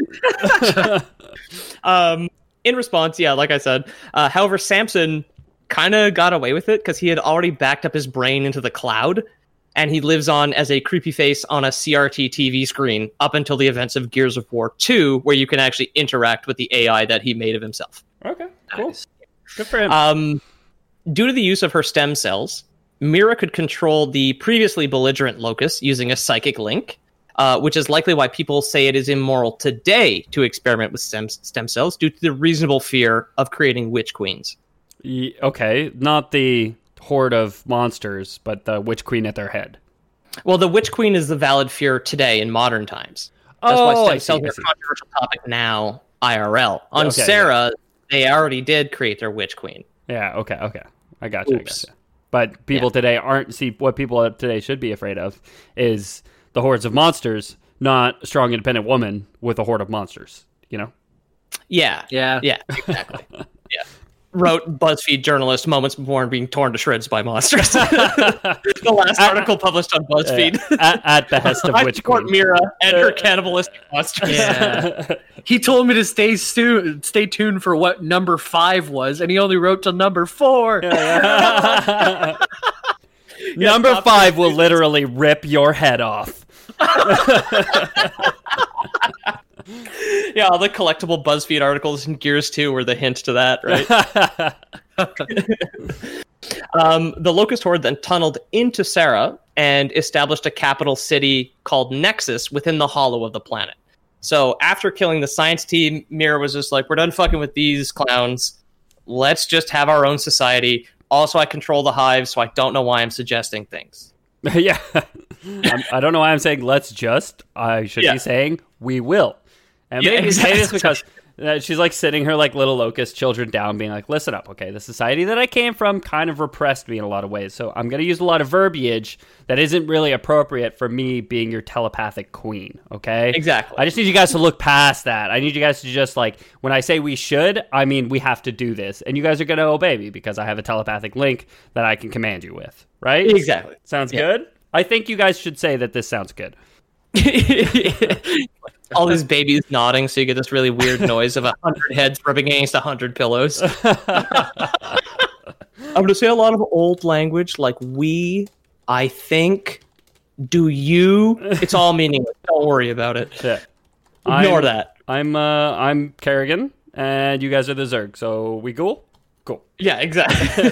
In response, like I said, however, Sampson kind of got away with it because he had already backed up his brain into the cloud, and he lives on as a creepy face on a CRT TV screen up until the events of Gears of War 2, where you can actually interact with the AI that he made of himself. Okay, cool. Nice. Good for him. Due to the use of her stem cells, Mira could control the previously belligerent Locust using a psychic link, which is likely why people say it is immoral today to experiment with stem cells due to the reasonable fear of creating witch queens. Okay, not the horde of monsters, but the witch queen at their head. Well, the witch queen is the valid fear today in modern times. That's why stem cells are a controversial topic now, IRL. On Sarah, they already did create their witch queen. Yeah, okay. I gotcha. But people today what people today should be afraid of is the hordes of monsters, not a strong, independent woman with a horde of monsters, you know? Yeah, exactly. Yeah. Wrote BuzzFeed journalist moments before being torn to shreds by monsters. The last article published on BuzzFeed. At behest of Witch Queen. Mira and her cannibalistic monsters. Yeah. He told me to stay tuned for what number 5 was, and he only wrote to number 4. Number 5 will literally rip your head off. Yeah, all the collectible BuzzFeed articles in Gears 2 were the hint to that, right? The Locust Horde then tunneled into Sera and established a capital city called Nexus within the hollow of the planet. So after killing the science team, Mira was just like, we're done fucking with these clowns. Let's just have our own society. Also, I control the hive, so I don't know why I'm suggesting things. Yeah. I don't know why I'm saying let's just. I should be saying we will. And maybe say this because she's like sitting her like little locust children down, being like, listen up, okay? The society that I came from kind of repressed me in a lot of ways, so I'm going to use a lot of verbiage that isn't really appropriate for me being your telepathic queen, okay? Exactly. I just need you guys to look past that. I need you guys to just like, when I say we should, I mean we have to do this. And you guys are going to obey me because I have a telepathic link that I can command you with, right? Exactly. Sounds good? I think you guys should say that this sounds good. All these babies nodding, so you get this really weird noise of 100 heads rubbing against 100 pillows. I'm going to say a lot of old language like we, I think, do you. It's all meaningless. Don't worry about it. Yeah. Ignore that. I'm Kerrigan, and you guys are the Zerg, so we cool? Cool. Yeah, exactly.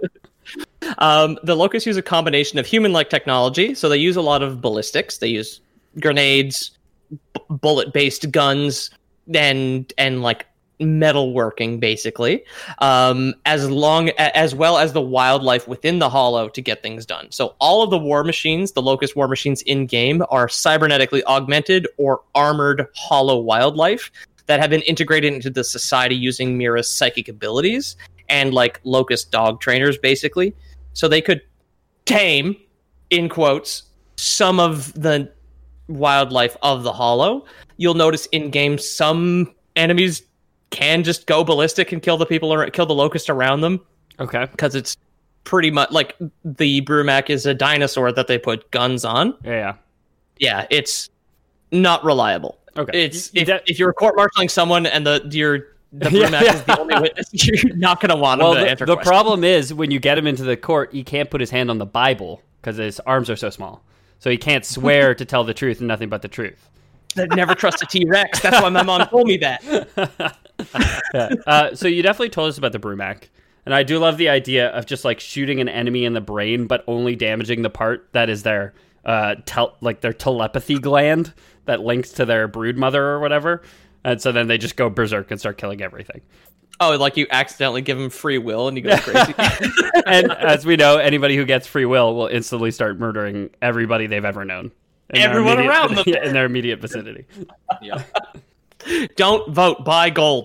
The Locusts use a combination of human-like technology, so they use a lot of ballistics. They use grenades, bullet-based guns, and like metalworking, basically, as well as the wildlife within the Hollow to get things done. So all of the war machines, the Locust war machines in-game, are cybernetically augmented or armored Hollow wildlife that have been integrated into the society using Mira's psychic abilities and like Locust dog trainers, basically. So they could tame, in quotes, some of the wildlife of the Hollow. You'll notice in-game some enemies can just go ballistic and kill the people or kill the Locust around them. Okay. Because it's pretty much like the Brumak is a dinosaur that they put guns on. Yeah. Yeah, it's not reliable. Okay. It's if you're court-martialing someone and the Brumak is the only witness, you're not going to want him to answer the questions. problem is when you get him into the court, he can't put his hand on the Bible because his arms are so small. So he can't swear to tell the truth and nothing but the truth. I'd never trust a T-Rex. That's why my mom told me that. Yeah. So you definitely told us about the Brumak. And I do love the idea of just like shooting an enemy in the brain, but only damaging the part that is their their telepathy gland that links to their brood mother or whatever. And so then they just go berserk and start killing everything. Oh, like you accidentally give him free will and he goes crazy. And as we know, anybody who gets free will instantly start murdering everybody they've ever known. Everyone around them. In their immediate vicinity. Yeah. Don't vote, buy gold.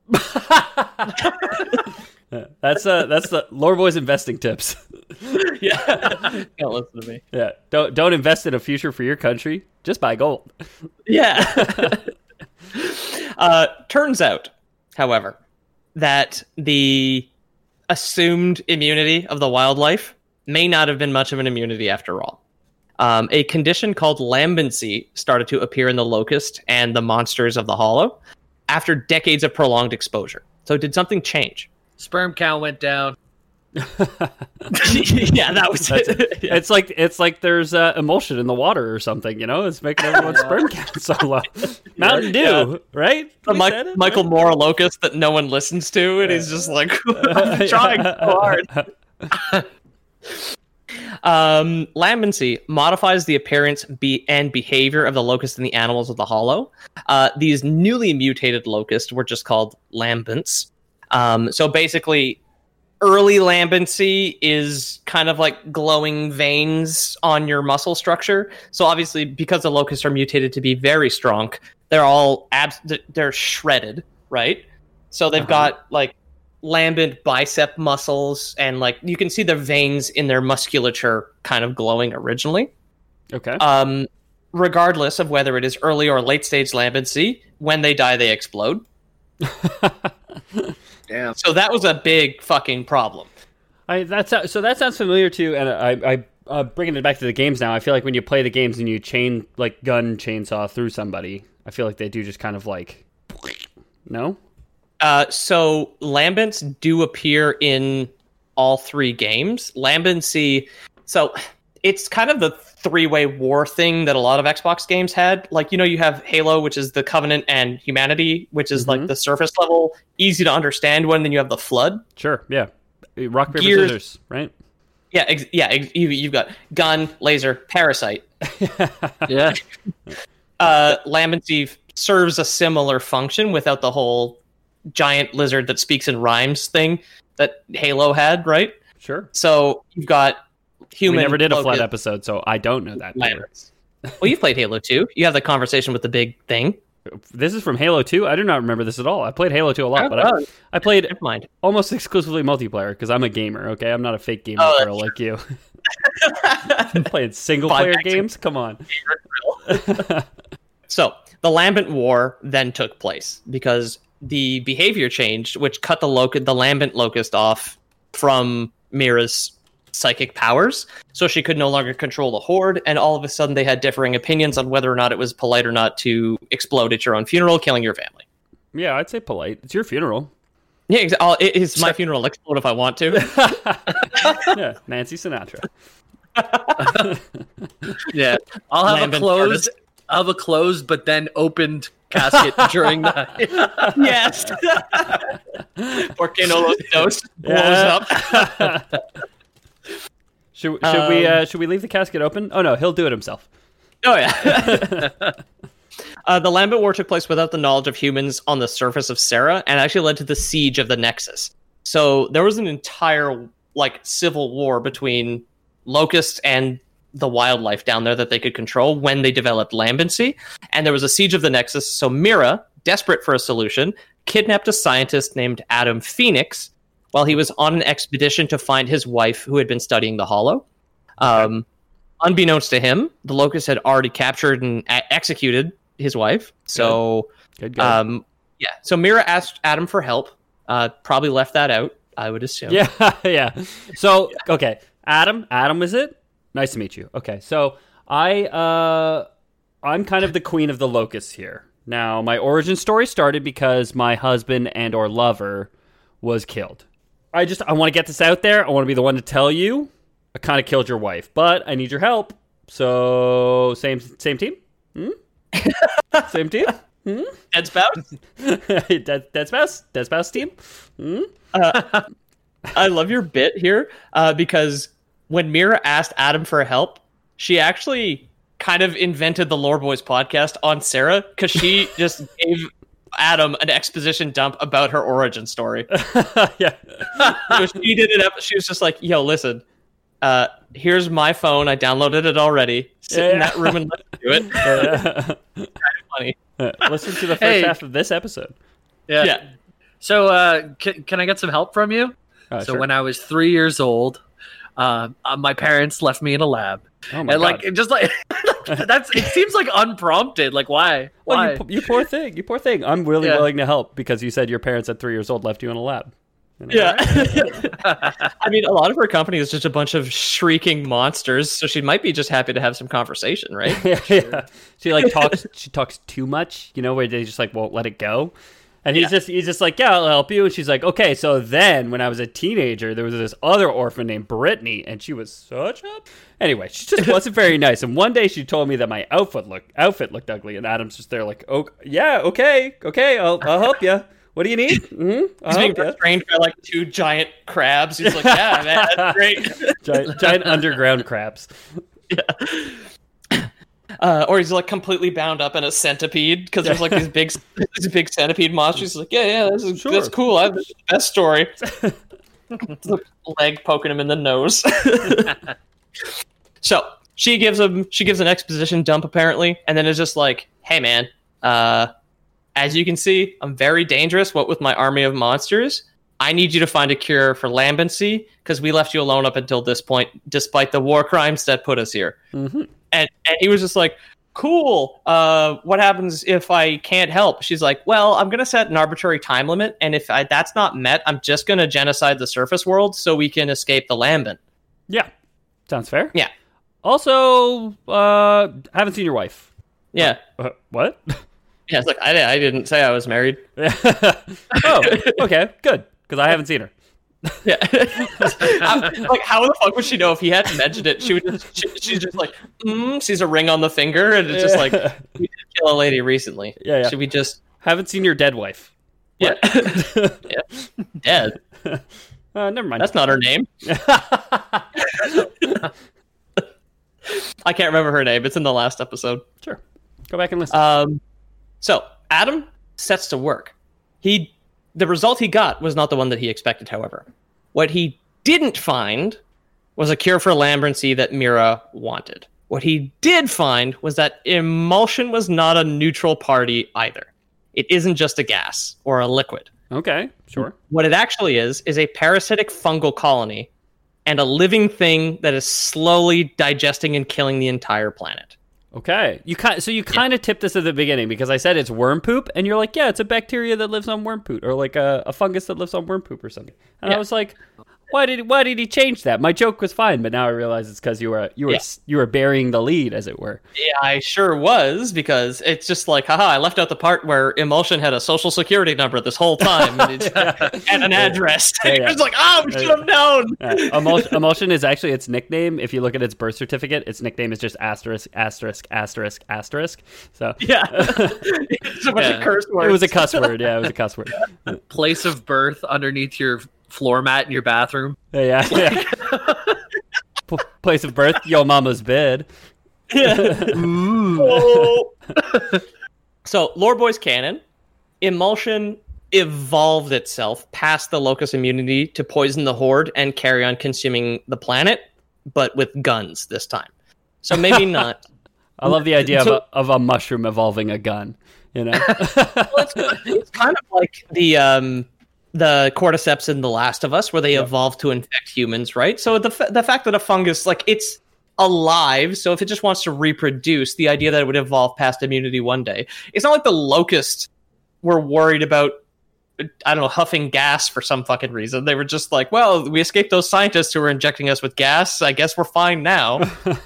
That's the Lore Boys investing tips. Yeah. Don't listen to me. Yeah. Don't invest in a future for your country. Just buy gold. Yeah. Turns out, however, that the assumed immunity of the wildlife may not have been much of an immunity after all. A condition called lambency started to appear in the Locust and the monsters of the Hollow after decades of prolonged exposure. So did something change? Sperm count went down. Yeah, that was it. Yeah. It's like there's emulsion in the water or something, you know? It's making everyone's sperm count so low. Mountain Dew, right? The Michael Moore Locust that no one listens to, and he's just like, I'm trying so hard. Lambency modifies the appearance and behavior of the locust and the animals of the Hollow. These newly mutated locusts were just called lambents. So basically, early lambency is kind of like glowing veins on your muscle structure. So obviously, because the locusts are mutated to be very strong, they're all they're shredded, right? So they've got like lambent bicep muscles, and like you can see the veins in their musculature kind of glowing originally. Okay. Regardless of whether it is early or late stage lambency, when they die, they explode. Damn. So that was a big fucking problem. That sounds familiar too, and I bringing it back to the games now. I feel like when you play the games and you gun chainsaw through somebody, I feel like they do just kind of like, no? So lambents do appear in all three games. Lambency So it's kind of the three-way war thing that a lot of Xbox games had. Like, you have Halo, which is the Covenant and humanity, which is like the surface level, easy to understand one. Then you have the Flood. Sure, yeah. Rock, paper, scissors, right? Yeah, you've got gun, laser, parasite. Yeah. Lambency serves a similar function without the whole giant lizard that speaks in rhymes thing that Halo had, right? Sure. So you've got human. We never did a Flood episode, so I don't know that. Well, you've played Halo 2. You have the conversation with the big thing. This is from Halo 2? I do not remember this at all. I played Halo 2 a lot, but I played almost exclusively multiplayer because I'm a gamer, okay? I'm not a fake gamer girl like you. I'm playing single-player games? Come on. So, the Lambent War then took place because the behavior changed, which cut the Lambent Locust off from Mira's psychic powers, so she could no longer control the Horde, and all of a sudden they had differing opinions on whether or not it was polite or not to explode at your own funeral, killing your family. Yeah, I'd say polite. It's your funeral. Yeah, it's my funeral. I'll explode if I want to. Yeah, Nancy Sinatra. Yeah, I'll have a closed but then opened casket during the yes. Porque no los dos blows up. Should we leave the casket open? Oh no, he'll do it himself. Oh yeah. The Lambent War took place without the knowledge of humans on the surface of Sera, and actually led to the siege of the Nexus. So there was an entire civil war between Locusts and the wildlife down there that they could control when they developed Lambency, and there was a siege of the Nexus. So Mira, desperate for a solution, kidnapped a scientist named Adam Phoenix while he was on an expedition to find his wife, who had been studying the Hollow. Unbeknownst to him, the Locusts had already captured and executed his wife. So, Good. So Mira asked Adam for help. Probably left that out, I would assume. Yeah. So, okay, Adam is it? Nice to meet you. Okay, so I'm kind of the queen of the Locusts here. Now, my origin story started because my husband and or lover was killed. I want to get this out there. I want to be the one to tell you I kind of killed your wife, but I need your help. So, same team? Same team? Dead spouse? Dead spouse team? I love your bit here because when Mira asked Adam for help, she actually kind of invented the Lore Boys podcast on Sera because she just gave Adam an exposition dump about her origin story. Yeah. So she did it up. She was just like, yo, listen, here's my phone. I downloaded it already. Sit in that room and listen to it. Kind of funny. Listen to the first half of this episode. Yeah. So can I get some help from you? So sure. When I was 3 years old, my parents left me in a lab. Oh my God. It seems like unprompted. Like, why? Well, you poor thing. I'm really willing to help because you said your parents at 3 years old left you in a lab. Yeah. I mean, a lot of her company is just a bunch of shrieking monsters, so she might be just happy to have some conversation, right? Yeah. She talks too much, where they just won't let it go. And he's just like, yeah, I'll help you. And she's like, okay. So then when I was a teenager, there was this other orphan named Brittany, and she was such a... Anyway, she just wasn't very nice. And one day she told me that my outfit looked ugly, and Adam's just there like, oh, yeah, okay, I'll help you. What do you need? Mm-hmm. He's being restrained by two giant crabs. He's like, yeah, man, that's great. giant underground crabs. Yeah. Or he's completely bound up in a centipede because there's these big centipede monsters. He's like, yeah, that's cool. I have the best story. The leg poking him in the nose. So she gives an exposition dump apparently, and then it's just like, hey man, as you can see, I'm very dangerous. What with my army of monsters, I need you to find a cure for Lambency because we left you alone up until this point, despite the war crimes that put us here. Mm-hmm. And he was just like, cool. What happens if I can't help? She's like, well, I'm going to set an arbitrary time limit. And if that's not met, I'm just going to genocide the surface world so we can escape the Lambent. Yeah. Sounds fair. Yeah. Also, haven't seen your wife. Yeah. What? Yeah, it's like, I didn't say I was married. Oh, okay. Good. Because I haven't seen her. Yeah. Like, how the fuck would she know if he hadn't mentioned it? She's just like, sees a ring on the finger, and it's just like, we did kill a lady recently. Yeah. Should we just... Haven't seen your dead wife. Yeah. Yeah. Dead. Never mind. That's not her name. I can't remember her name. It's in the last episode. Sure. Go back and listen. So Adam sets to work. The result he got was not the one that he expected, however. What he didn't find was a cure for lambrency that Mira wanted. What he did find was that emulsion was not a neutral party either. It isn't just a gas or a liquid. Okay, sure. What it actually is a parasitic fungal colony and a living thing that is slowly digesting and killing the entire planet. Okay. You kind of tipped this at the beginning because I said it's worm poop, and you're like, yeah, it's a bacteria that lives on worm poop, or like a fungus that lives on worm poop or something. And I was like, why did he change that? My joke was fine, but now I realize it's because you were burying the lead, as it were. Yeah, I sure was, because it's just like, haha, I left out the part where emulsion had a social security number this whole time and an address. It was like, we should have known. Emulsion is actually its nickname. If you look at its birth certificate, its nickname is just asterisk, asterisk, asterisk, asterisk. So yeah, it's a bunch of curse words. It was a cuss word. Yeah, it was a cuss word. Place of birth underneath your floor mat in your bathroom. Yeah. Place of birth, your mama's bed. Yeah. Oh. So, Lore Boys canon, emulsion evolved itself past the locust immunity to poison the horde and carry on consuming the planet, but with guns this time. So maybe not. I love the idea of a mushroom evolving a gun. You know, it's kind of like the cordyceps in The Last of Us, where they evolved to infect humans, right? So the fact that a fungus, like, it's alive, so if it just wants to reproduce, the idea that it would evolve past immunity one day. It's not like the locusts were worried about, I don't know, huffing gas for some fucking reason. They were just like, well, we escaped those scientists who were injecting us with gas. I guess we're fine now.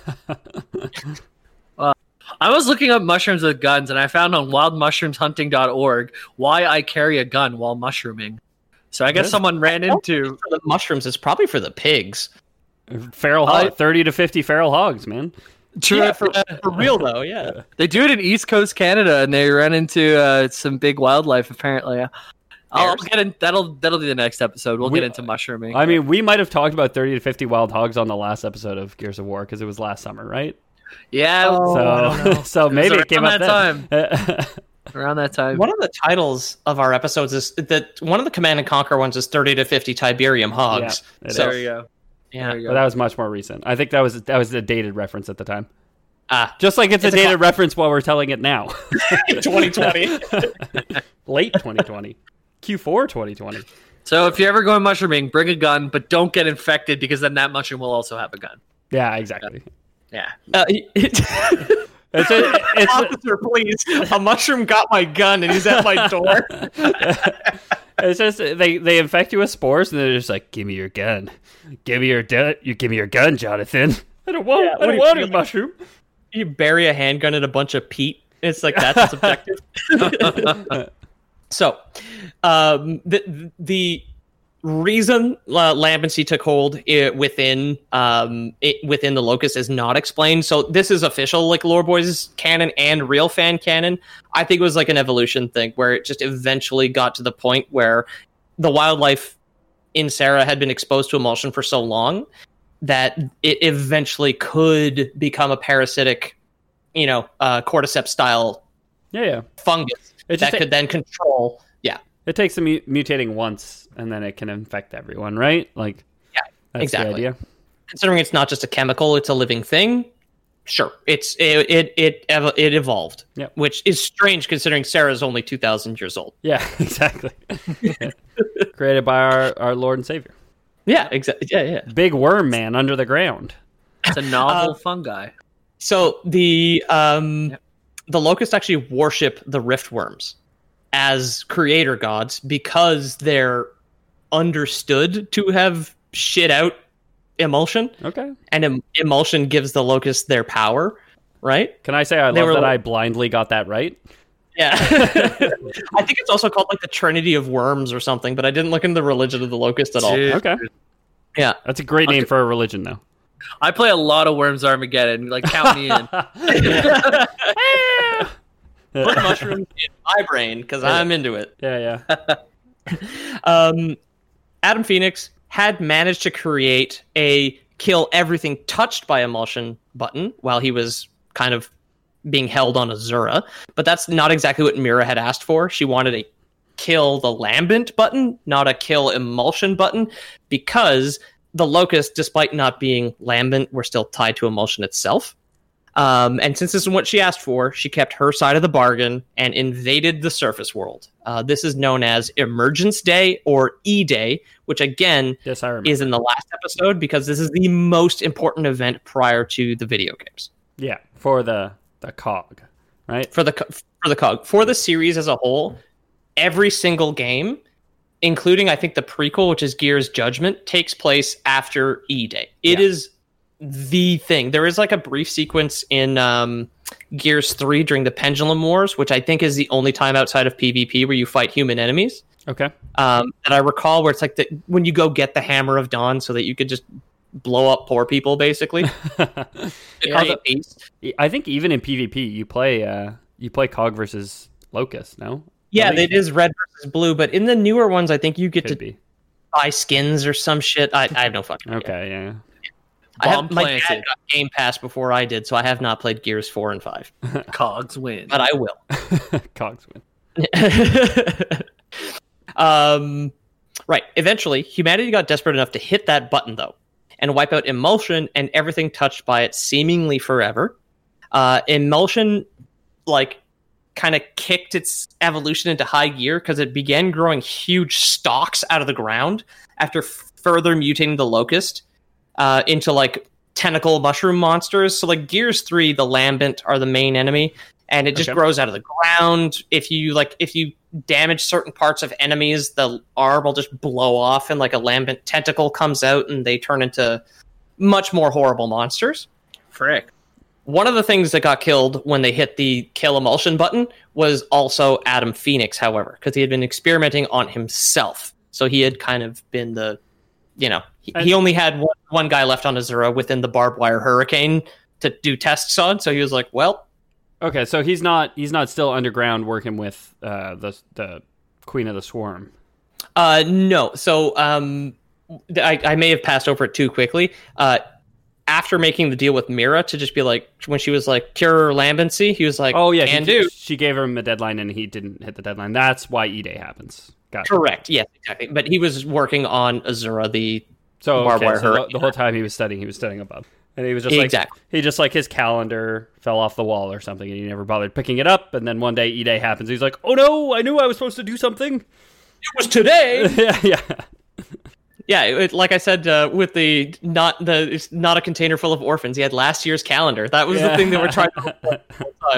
I was looking up mushrooms with guns, and I found on wildmushroomshunting.org why I carry a gun while mushrooming. So I guess someone ran into... For the mushrooms, it's probably for the pigs. Feral hog, 30 to 50 feral hogs, man. True, yeah, for real though, yeah. They do it in East Coast Canada, and they ran into some big wildlife, apparently. I'll get in, that'll be the next episode. We'll get into mushrooming. I mean, we might have talked about 30 to 50 wild hogs on the last episode of Gears of War, because it was last summer, right? Yeah. So maybe it came up that time. Around that time. One of the titles of our episodes is that one of the Command and Conquer ones is 30 to 50 Tiberium hogs. Yeah, so there you go. Yeah, but that was much more recent. I think that was a dated reference at the time. Just like it's a dated reference while we're telling it now. 2020. Late 2020. Q4 2020. So if you're ever going mushrooming, bring a gun, but don't get infected, because then that mushroom will also have a gun. Yeah, exactly. Yeah. Officer, please. A mushroom got my gun and he's at my door. It's just they infect you with spores and they're just like, give me your gun. Give me your gun, Jonathan. I don't want a mushroom. You bury a handgun in a bunch of peat. It's like, that's its objective. So, the reason lambency took hold within the Locust is not explained. So this is official, like, Lore Boys canon and real fan canon. I think it was like an evolution thing where it just eventually got to the point where the wildlife in Sarah had been exposed to emulsion for so long that it eventually could become a parasitic, cordyceps style fungus that could then control. Yeah, it takes them mutating once, and then it can infect everyone, right? Like, yeah, that's exactly. the idea. Considering it's not just a chemical; it's a living thing. Sure, it evolved. Yeah, which is strange considering Sarah's only 2,000 years old. Yeah, exactly. Created by our Lord and Savior. Yeah, exactly. Yeah. Big worm man under the ground. It's a novel fungi. So the Locust actually worship the rift worms as creator gods because they're understood to have shit out emulsion. Okay. And emulsion gives the Locust their power, right? Can I say I love that I blindly got that right? Yeah. I think it's also called like the Trinity of Worms or something, but I didn't look into the religion of the Locust at all. Okay. Yeah. That's a great name for a religion, though. I play a lot of Worms Armageddon. Like, count me in. Put mushrooms in my brain because I'm into it. Yeah. Adam Phoenix had managed to create a kill everything touched by emulsion button while he was kind of being held on Azura, but that's not exactly what Mira had asked for. She wanted a kill the Lambent button, not a kill emulsion button, because the Locust, despite not being Lambent, were still tied to emulsion itself. And since this is what she asked for, she kept her side of the bargain and invaded the surface world. This is known as Emergence Day or E-Day, which again is in the last episode because this is the most important event prior to the video games. Yeah, for the COG, right? For the COG. For the series as a whole, every single game, including I think the prequel, which is Gears Judgment, takes place after E-Day. It is the thing. There is like a brief sequence in Gears 3 during the Pendulum Wars, which I think is the only time outside of PvP where you fight human enemies. Okay. That I recall, where it's like when you go get the Hammer of Dawn so that you could just blow up poor people, basically. I think even in PvP, you play COG versus Locust, no? Yeah, it is red versus blue, but in the newer ones, I think you get to buy skins or some shit. I have no fucking idea. Okay, yeah. My dad got Game Pass before I did, so I have not played Gears 4 and 5. COGs win. But I will. COGs win. Right. Eventually, humanity got desperate enough to hit that button, though, and wipe out emulsion and everything touched by it seemingly forever. Emulsion, kind of kicked its evolution into high gear because it began growing huge stalks out of the ground after further mutating the Locust into tentacle mushroom monsters. So Gears 3, the Lambent are the main enemy, and it just grows out of the ground. If you damage certain parts of enemies, the arm will just blow off and a Lambent tentacle comes out and they turn into much more horrible monsters. Frick. One of the things that got killed when they hit the kill emulsion button was also Adam Phoenix, however, because he had been experimenting on himself. So he had kind of been he only had one guy left on Azura within the barbed wire hurricane to do tests on. So he was like, well. Okay, so he's not still underground working with the Queen of the Swarm. No. So I may have passed over it too quickly. After making the deal with Mira to just be when she was cure lambency, he was like, oh yeah, can do. She gave him a deadline and he didn't hit the deadline. That's why E-Day happens. Got Correct. Yes, exactly. But he was working on Azura, the barbed wire hurricane. The whole time he was studying above. And he was just his calendar fell off the wall or something and he never bothered picking it up. And then one day E-Day happens. He's like, oh no, I knew I was supposed to do something. It was today. Yeah. Yeah, like I said, with it's not a container full of orphans. He had last year's calendar. That was the thing they were trying to hold the whole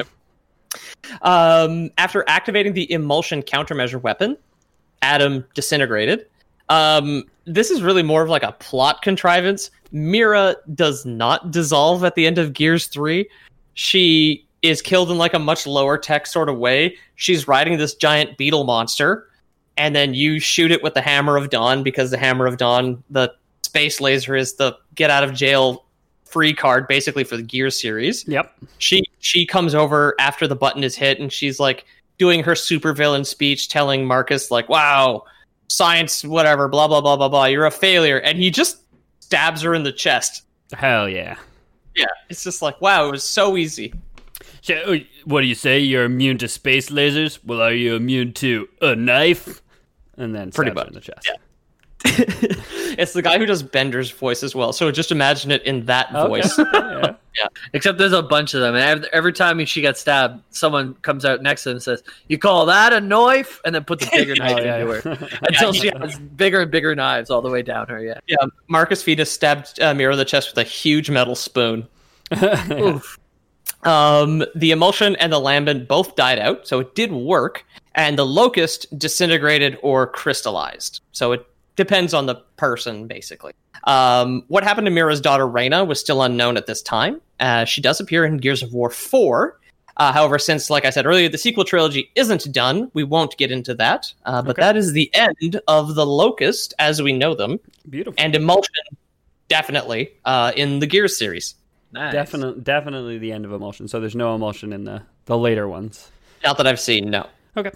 time. After activating the emulsion countermeasure weapon, Adam disintegrated. This is really more of a plot contrivance. Mira does not dissolve at the end of Gears 3. She is killed in a much lower tech sort of way. She's riding this giant beetle monster. And then you shoot it with the Hammer of Dawn because the Hammer of Dawn, the space laser, is the get out of jail free card basically for the Gears series. Yep. She comes over after the button is hit and she's doing her supervillain speech telling Marcus wow, science, whatever, blah, blah, blah, blah, blah. You're a failure. And he just stabs her in the chest. Hell yeah. Yeah. It's just wow, it was so easy. So, what do you say? You're immune to space lasers? Well, are you immune to a knife? And then pretty much in the chest. Yeah. It's the guy who does Bender's voice as well. So just imagine it in that voice. Yeah. Except there's a bunch of them. And every time she gets stabbed, someone comes out next to him and says, "You call that a knife?" And then put the bigger knife into her. Until she has bigger and bigger knives all the way down her. Yeah. Yeah. Marcus Phoenix stabbed Mira in the chest with a huge metal spoon. Oof. The emulsion and the Lambent both died out, so it did work. And the Locust disintegrated or crystallized. So it depends on the person, basically. What happened to Mira's daughter, Reyna, was still unknown at this time. She does appear in Gears of War 4, However, since, like I said earlier, the sequel trilogy isn't done, we won't get into that. But that is the end of the Locust as we know them. Beautiful. And Emulsion, definitely, in the Gears series. Nice. Definitely the end of Emulsion. So there's no Emulsion in the later ones. Not that I've seen, no. Okay.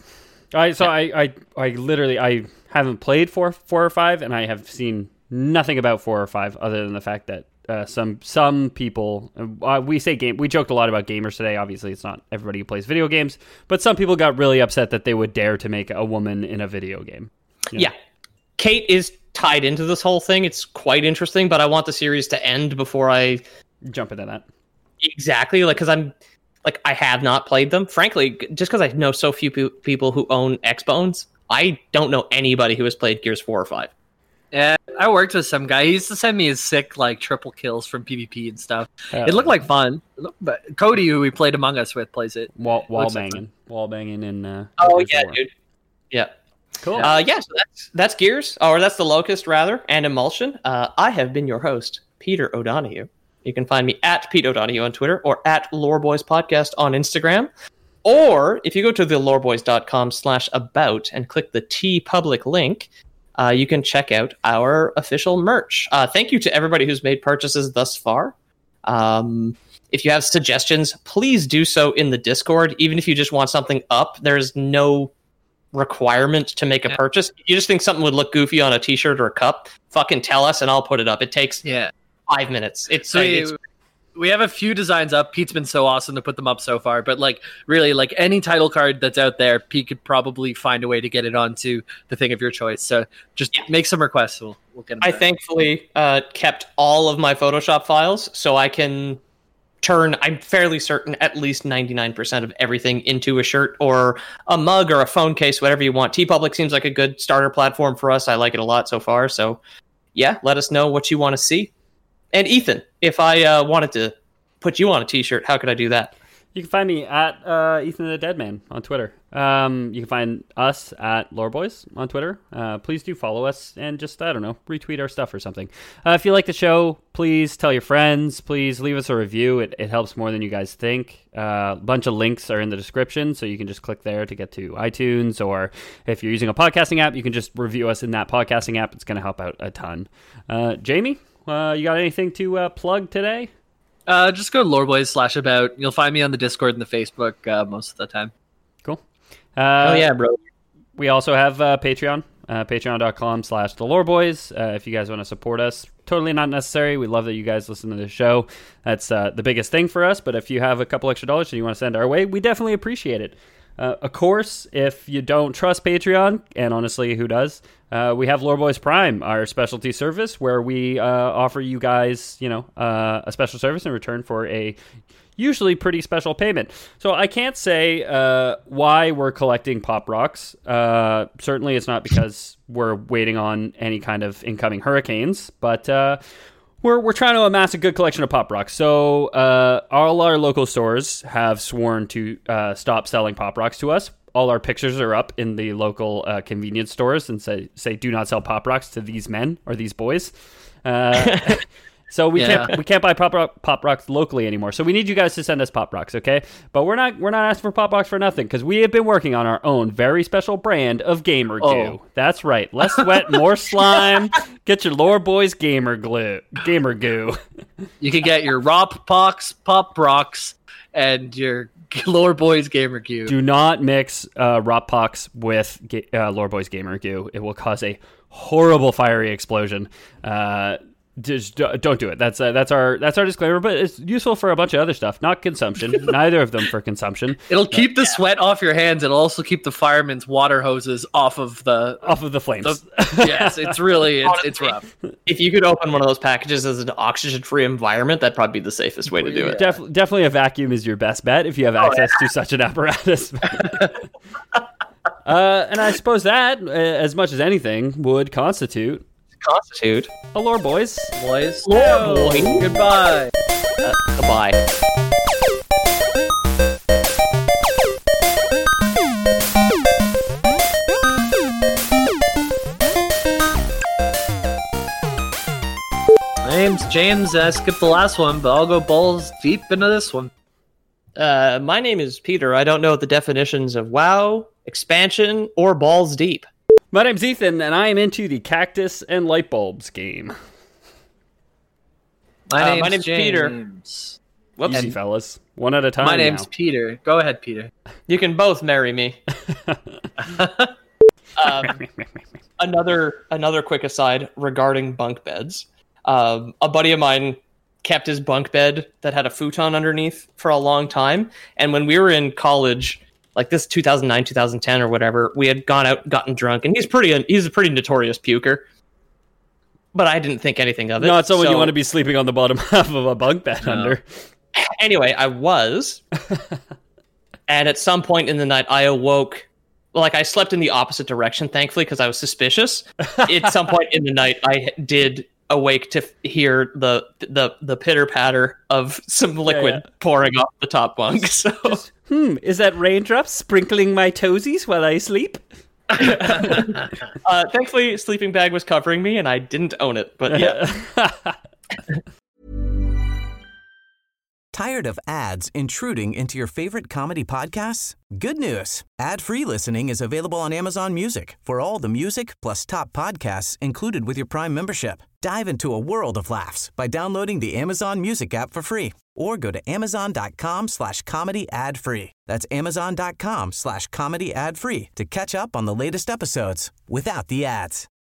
I literally I haven't played 4 or 5, and I have seen nothing about 4 or 5 other than the fact that some people we joked a lot about gamers today. Obviously, it's not everybody who plays video games, but some people got really upset that they would dare to make a woman in a video game. You know? Yeah, Kate is tied into this whole thing. It's quite interesting, but I want the series to end before I jump into that. Exactly, because I have not played them. Frankly, just because I know so few people who own Xbones, I don't know anybody who has played Gears 4 or 5. Yeah, I worked with some guy. He used to send me his sick triple kills from PvP and stuff. It looked like fun. But Cody, who we played Among Us with, plays it. Wall banging in. Oh yeah, dude. Yeah. Cool. So that's Gears, or that's the Locust rather, and Emulsion. I have been your host, Peter O'Donohue. You can find me at Pete O'Donohue on Twitter or at Loreboys Podcast on Instagram. Or if you go to theloreboys.com/about and click the TeePublic link, you can check out our official merch. Thank you to everybody who's made purchases thus far. If you have suggestions, please do so in the Discord. Even if you just want something up, there's no requirement to make a purchase. If you just think something would look goofy on a t-shirt or a cup, fucking tell us and I'll put it up. It takes 5 minutes. We have a few designs up. Pete's been so awesome to put them up so far, but really any title card that's out there, Pete could probably find a way to get it onto the thing of your choice. So just make some requests. We'll get them. I thankfully kept all of my Photoshop files, so I can turn, I'm fairly certain, at least 99% of everything into a shirt or a mug or a phone case, whatever you want. TeePublic seems like a good starter platform for us. I like it a lot so far. So yeah, let us know what you want to see. And Ethan, if I wanted to put you on a t-shirt, how could I do that? You can find me at Ethan the Deadman on Twitter. You can find us at Loreboys on Twitter. Please do follow us and just, I don't know, retweet our stuff or something. If you like the show, please tell your friends. Please leave us a review. It helps more than you guys think. A bunch of links are in the description, so you can just click there to get to iTunes. Or if you're using a podcasting app, you can just review us in that podcasting app. It's going to help out a ton. Jamie, you got anything to plug today? Just go to Loreboys/about. You'll find me on the Discord and the Facebook most of the time. Cool. Oh yeah, bro. We also have Patreon, patreon.com/theloreboys. If you guys want to support us, totally not necessary. We love that you guys listen to the show. That's the biggest thing for us. But if you have a couple extra dollars that you want to send our way, we definitely appreciate it. Of course, if you don't trust Patreon, and honestly, who does? We have Loreboys Prime, our specialty service, where we offer you guys, a special service in return for a usually pretty special payment. So I can't say why we're collecting Pop Rocks. Certainly, it's not because we're waiting on any kind of incoming hurricanes, but we're trying to amass a good collection of Pop Rocks. So all our local stores have sworn to stop selling Pop Rocks to us. All our pictures are up in the local convenience stores and say do not sell Pop Rocks to these men or these boys. So we can't buy Pop Rocks locally anymore. So we need you guys to send us Pop Rocks, okay? But we're not asking for Pop Rocks for nothing, because we have been working on our own very special brand of gamer goo. That's right. Less sweat, more slime. Get your Loreboys gamer goo. You can get your Roppox Pop Rocks and your Loreboys gamer goo. Do not mix Roppox with Loreboys gamer goo. It will cause a horrible fiery explosion. Just don't do it. That's our disclaimer, but it's useful for a bunch of other stuff, not consumption. Neither of them for consumption. It'll keep the sweat off your hands. It'll also keep the firemen's water hoses off of the flames. Yes, it's really it's rough. If you could open one of those packages as an oxygen-free environment, that'd probably be the safest way to do it. Definitely a vacuum is your best bet if you have access to such an apparatus. And I suppose that, as much as anything, would constitute a Loreboys. Boys. Loreboys. Goodbye. Goodbye. My name's James. I skipped the last one, but I'll go balls deep into this one. My name is Peter. I don't know the definitions of WoW, expansion, or balls deep. My name's Ethan, and I am into the cactus and light bulbs game. My name's Peter. Whoops. Easy, fellas. One at a time. My name's Peter. Go ahead, Peter. You can both marry me. Another quick aside regarding bunk beds. A buddy of mine kept his bunk bed that had a futon underneath for a long time, and when we were in college, like this 2009, 2010 or whatever, we had gone out, gotten drunk, and he's a pretty notorious puker. But I didn't think anything of it. Not someone you want to be sleeping on the bottom half of a bunk bed under. Anyway, I was. And at some point in the night, I awoke. Like, I slept in the opposite direction, thankfully, because I was suspicious. At some point in the night, I did awake to hear the pitter-patter of some liquid pouring off the top bunk. So, is that raindrops sprinkling my toesies while I sleep? Thankfully, sleeping bag was covering me, and I didn't own it. But yeah. Tired of ads intruding into your favorite comedy podcasts? Good news. Ad-free listening is available on Amazon Music for all the music plus top podcasts included with your Prime membership. Dive into a world of laughs by downloading the Amazon Music app for free or go to amazon.com/comedy ad-free. That's amazon.com/comedy ad-free to catch up on the latest episodes without the ads.